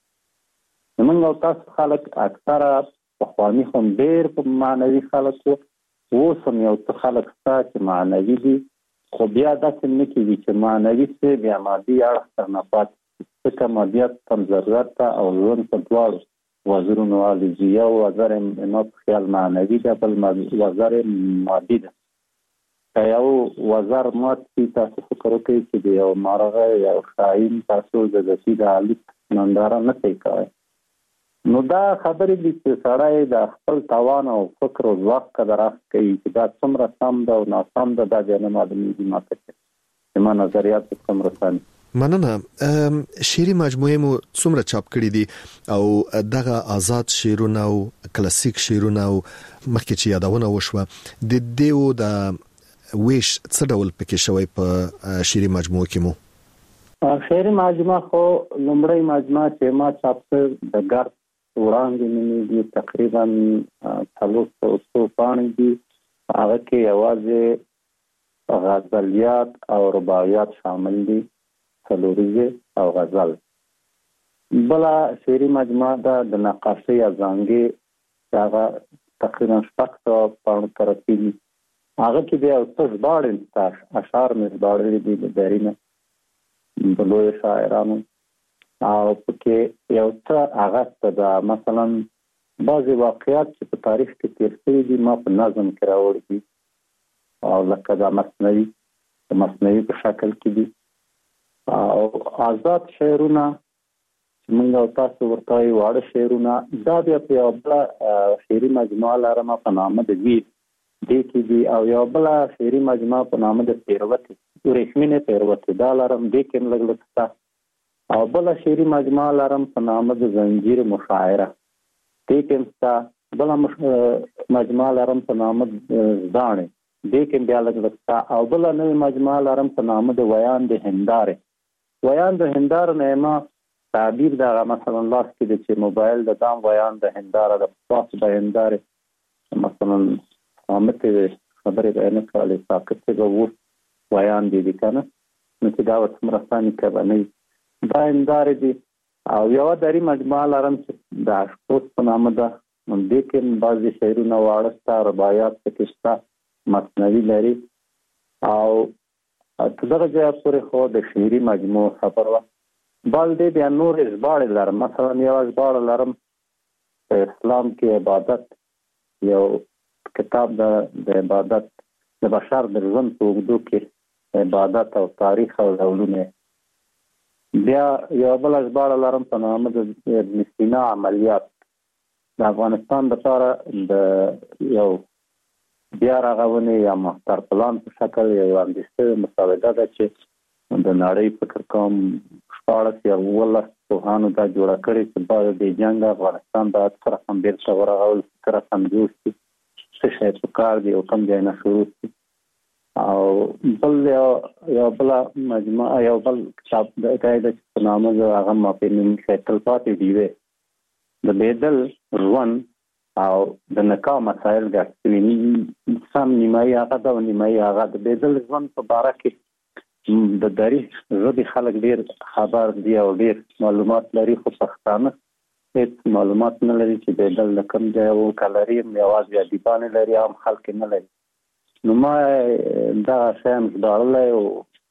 موږ او تاسو خلک اکثره پخواني خو ډېر په معنوي خلک وو، اوس هم یو څه خلک شته چې معنوي دي خو بیا داسې نه کېږي چې معنوي څه بیا مادي اړخ تر نه پاتې ځکه مادیات کم ضرورت ته او ژوند په دواړو وزرونو والي. یو وزر ما په خیال معنوي ده، بل وزر مادي ده. که یو وزر مات شي تاسو فکر وکړئ چې د یو مرغه یا شاهین تاسو د دسي د الوت ننداره نه شئ کوی. نو دا خبرې دي چې سړی د خپل توان او فکر او ځواک قدر کوي چې دا څومره سم ده او ناسم ده دا بیا نه معلومېږي ماته چې ما نظریات به څومره سم. مننه. شعري مجموعه مو څومره چاپ کړي دي او دغه آزاد شعرونه او کلاسیک شعرونه او مخکې چې یادونه وشوه د دیو د ویش څه ډول پکې شوی په شعري مجموعه کې مو؟ شعري مجموعه خو لومړی مجموعه چې ما چاپ کړ د ګرد وړاندې نومېږي، تقریبا 400 پاڼې دي. هغه کې یوازې غزلیات او رباعیات شامل دي، څلوریزې او غزل. بله شعري مجموعه ده د نقاشۍ ازانګې هغه تقریبا 600 پاڼو ته رسیږي. هغه کې بیا څه ژباړل اشعار مې ژباړلي دي د درینه د لوی شاعرانو، او پکې یو څه هغه څه مثلا بعضې واقعات چې په تاریخ کې تیر شوي دي ما په نظم کې راوړي دي، او لکه دا مصنوي په شکل کې دي. او آزاد شعرونه چې موږ او تاسو ورته وایو واړه شعرونه، دا بیا په یوه بله شعري مجموعه لرم په نامه د ویر دې کې دي، او یو بله شعري مجموعه په نامه د پیروتې ورېښمینې پیروتې دا لرم، دې کې هم لږ لږ شته. او بله شعري مجموعه لرم په نامه د زنجیر مشاعره، دې کې هم شته. بله مجموعه لرم په نامه د زاڼې، دې کې بیا لږ لږ شته. او بله نوې مجموعه لرم په نامه د ویان د هندارې. ویان د هنداره نه ما تعبیر دغه مثلا لاس کې د چې موبایل د دام ویان د هنداره د پاس د هنداره مثلا عامته خبرې بیان کړلې ساکت به وو ویان دي کنه، نو چې دا ورته مرستاني کوي دا هنداره دي. او یو دری مجموعه لرم چې د اشپوت په نامه ده، دې کې بعضې شعرونه واړه شته، رباعیات پکې شته، مصنوي لري. او تر دغه ځایه پورې خو د شعري مجموع خبر وه. بل دې بیا نورې ژباړې لرم، مثلا یوه ژباړه لرم په اسلام کې عبادت، یو کتاب د عبادت د بشر د ژوند په اوږدو کې عبادت او تاریخ او ډولونه. بیا یوه بله ژباړه لرم په نامه د ابن سینا عملیات، د افغانستان لپاره د یو بیا رغونې یا ماستر پلان په شکل یو وړاندیز شوې مسوده ده چې د نړۍ فکر کوم 14 یا 15 پوهانو دا جوړه کړې چې بعد د جنګ افغانستان باید څه رقم بیرته ورغول شي، څه رقم جوړ شي، څه شی پکار دی او کوم ځای نه شروع شي. او بل یو بله مجموعه یو بل کتاب دی چې په نامه زه هغه ما پېژنم چې تلپاتې ډیوې د بیدل ژوند او د نکاح مسایل ګډ شوي، سم نیمایي هغه ده او نیمایي هغه د بیدل ژوند په باره کې د دري ژبې خلک ډېر خبر دي او ډېر معلومات لري، خو پښتانه هېڅ معلومات نه لري چې بیدل د کوم ځای و که لري یوازې ادیبان لري، عام خلک نه لري. نو ما دغه شیان ژباړلی او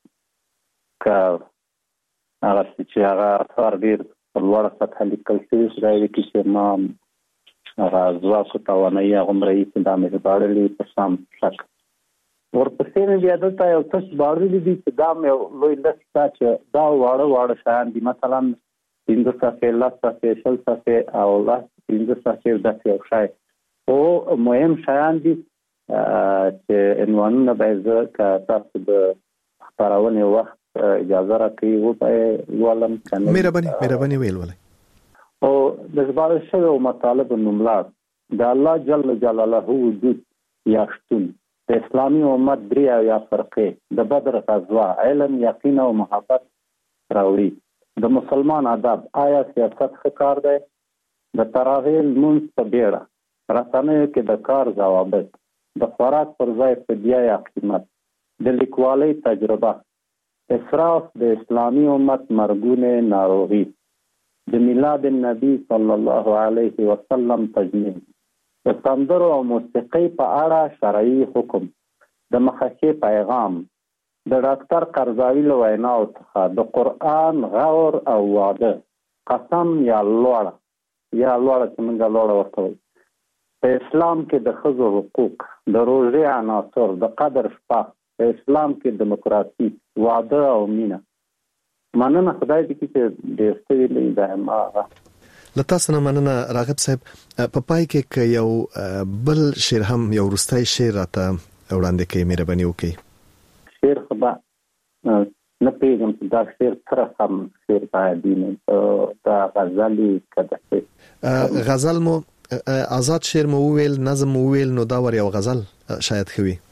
که هغه چې هغه اثار ډېر په لوړه سطحه لیکل شوي، خدای دې کړي چې ما هغه ځواک او توانایي هغومره وي چې دا مې ژباړلي په سم شکل. ورپسې مې بیا دلته یو څه ژباړلي دي چې دا مې یو لوی لست شته چې دا واړه شیان دي، مثلا 15 صفحې 10 صفحې 20 صفحې او 15 صفحې داسې یو شی، خو مهم شیان دي چې عنوانونه به زه که تاسو د خپرونې وخت اجازه راکوي ولولم. مهرباني ویلولئ. او د ژباړل شویو مطالبو نوملړ د الله جل جلاله وجود یا شتون، د اسلامي امت 3 اویا فرقې، د بدر غزوه، علم، یقین او محبت راوړي، د مسلمان ادب، آیا سیاست ښه کار دی، د تراویح لمونځ په بیړه، رسنیو کې د کار ضوابط، د خوراک پر ځای فدیه یا قیمت، د لیکوالۍ تجربه، اسراف، د اسلامي امت مرګونې ناروغي، د میلاد النبی صلی الله علیه وسلم تجمیم، د سندرو او موسیقۍ په اړه شرعي حکم، د مخکې پیغام، د ډاکټر قرضاوي له ویناو څخه، د قرآن غور او واده، قسم یا لوړه چې موږ لوړه ورته وایو، په اسلام کې د ښځو حقوق، د روژې عناصر، د قدر شپه، په اسلام کې دیموکراسي، واده او مینه. مننه، خدای دې کړي چې ډېر څه ویلي دا هماغه. له تاسو نه مننه راغب صاحب. په پای کې که یو بل شعر هم یو وروستی شعر راته وړاندې کړئ، مهرباني وکړئ. شعر خو به نه پوهېږم چې دا شعر څه رقم شعر باید وي، دا غزل وي که د غزل مو آزاد شعر مو وویل، نظم مو وویل، نو دا ور یو غزل شاید ښه وي.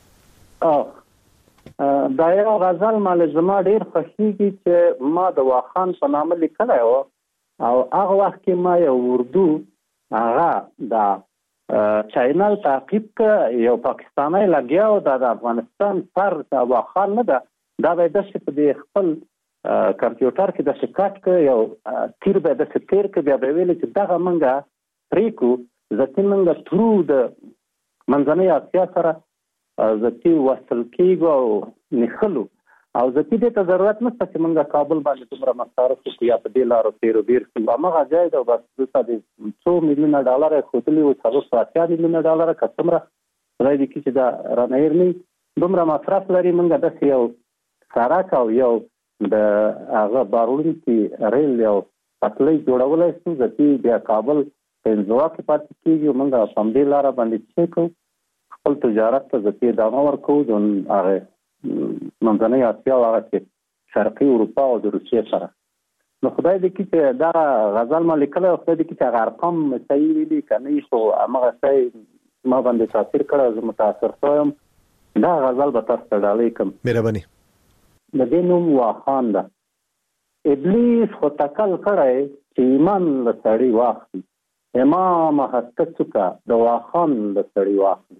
دا یو غزل مال زما ډېر خوښېږي چې ما د واخان په نامه لیکلی و، او هغه وخت کې ما یو اردو هغه د چینل تعقیب که یو پاکستانی لګیا و، دا د افغانستان سر د واخان نه ده، دا به یې داسې په دې خپل کمپیوټر کې داسې کټ که یو تیر به یې داسې تیر که، بیا به یې ویلې چې دغه موږ پرېږدو ځکه موږ ترو د منځنۍ اسیا سره ځکه وصل کېږو او نخلو او ځکه دې ته ضرورت نشته چې موږ کابل باندې دومره مصارف وکړو یا په دې لارو تیرو بیر کړو. هغه ځای ده بس د $100 میلیونه ښودلي وو، $780 میلیونه که څومره خدای دې کړي چې دا رانه هېر نه وي، دومره مصرف لري. موږ داسې یو سړک او یو د هغه باروړونکي ریل یو پټلۍ جوړولی شو، ځکه بیا کابل په انزوا کې پاتې کېږي. موږ په همدې لاره باندې څه کوو، خپل تجارت ته ځکه ادامه ورکوو د هغه منځنۍ اسیا او هغه شرقي اروپا او د روسیې سره. نو خدای دې کړي چې دا غزل ما لیکلی، خدای دې کړي چې هغه ارقام صحیح ویلي که نه وي، خو همغه شی ما باندې تاثیر کړی، زه متاثر شوی یم. دا غزل به تاسو ته ډالۍ کړم. مهرباني. د دې نوم واخان ده. ابلیس خو تکل کړی چې ایمان له سړي واخلي، امام هسته څوکه د واخان له سړي واخلي.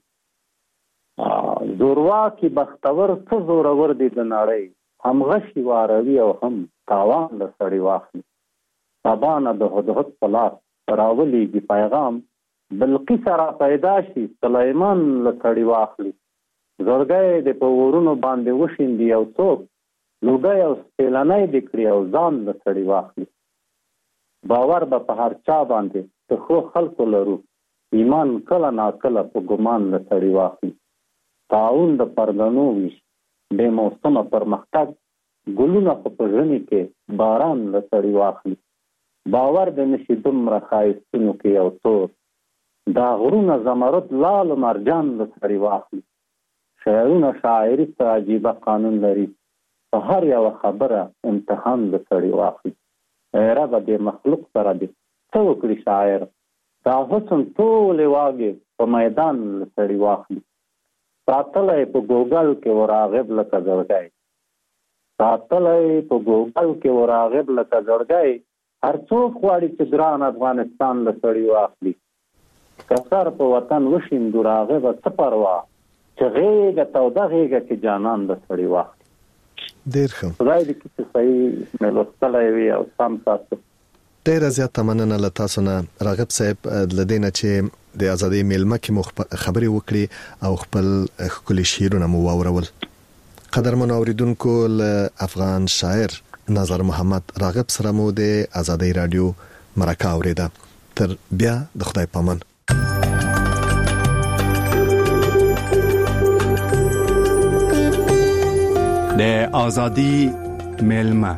زورواکي بختور څه زورور دي د نړۍ، هم غشي واروي او هم تاوان له سړي واخلي. ربانه د هدهد په لاس راولېږي پیغام، بلقیس را پیدا شي سلیمان له سړي واخلي. زړګی د په ورونو باندې وشیندي او څوک لوګی او سپېلنی دې کړي او ځان له سړي واخلي. باور به په هر چا باندې د ښو خلکو لرو، ایمان کله ناکله په ګمان له سړي واخلي. تعاون د پرګنو ویش بې موسمه پرمختګ، ګلونه خو په ژمي کې باران له سړي واخلي. باور د نشي دومره ښایستونو کې یو تور، دا غرونه زمرد لال مرجان له سړي واخلي. شعرونه شاعري څه عجیبه قانون لري، په هر یوه خبره امتحان له سړي واخلي. ای ربه دې مخلوق سره دې څه وکړي شاعر، دا حسن ټولې واګې په میدان له سړي واخلي. ساتلی په ګوګل کې وراغب لکه زړګی، ساتلی په ګوګل کې وراغب لکه زړګی. هر څوک غواړي چې ګران افغانستان له سړي واخلي. که سر په وطن وشیندو راغبه څه پروا، چې غېږه توده غېږه کې جانان له سړي واخلي. ډېر ښه. خدای دې کړي چې صحیح مې لوستلی وي او سم تاسو. ډېره زیاته مننه له تاسو نه راغب صاحب، له دې نه چې د ازادۍ میلمه کې مو خبرې وکړي او خپل ښکلي شعرونه مو واورول. قدرمنو اوریدونکو، له افغان شاعر نظر محمد راغب سره مو د ازادۍ رادیو مرکه اوریده. تر بیا د خدای پامان. د ازادۍ میلمه.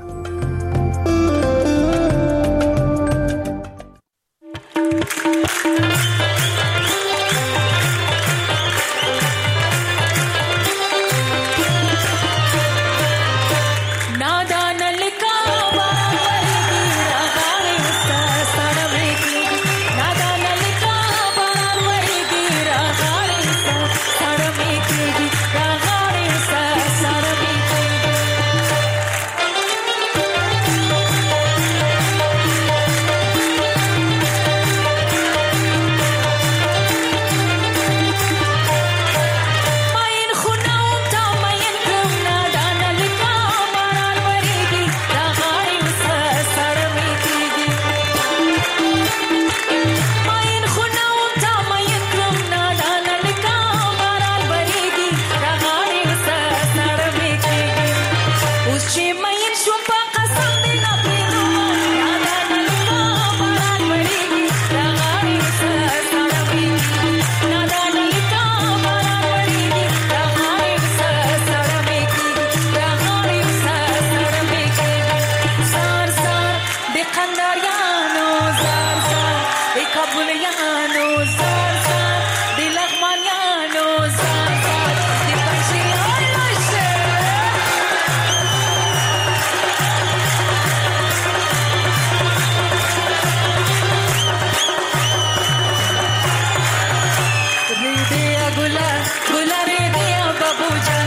Gula re diya babu jaan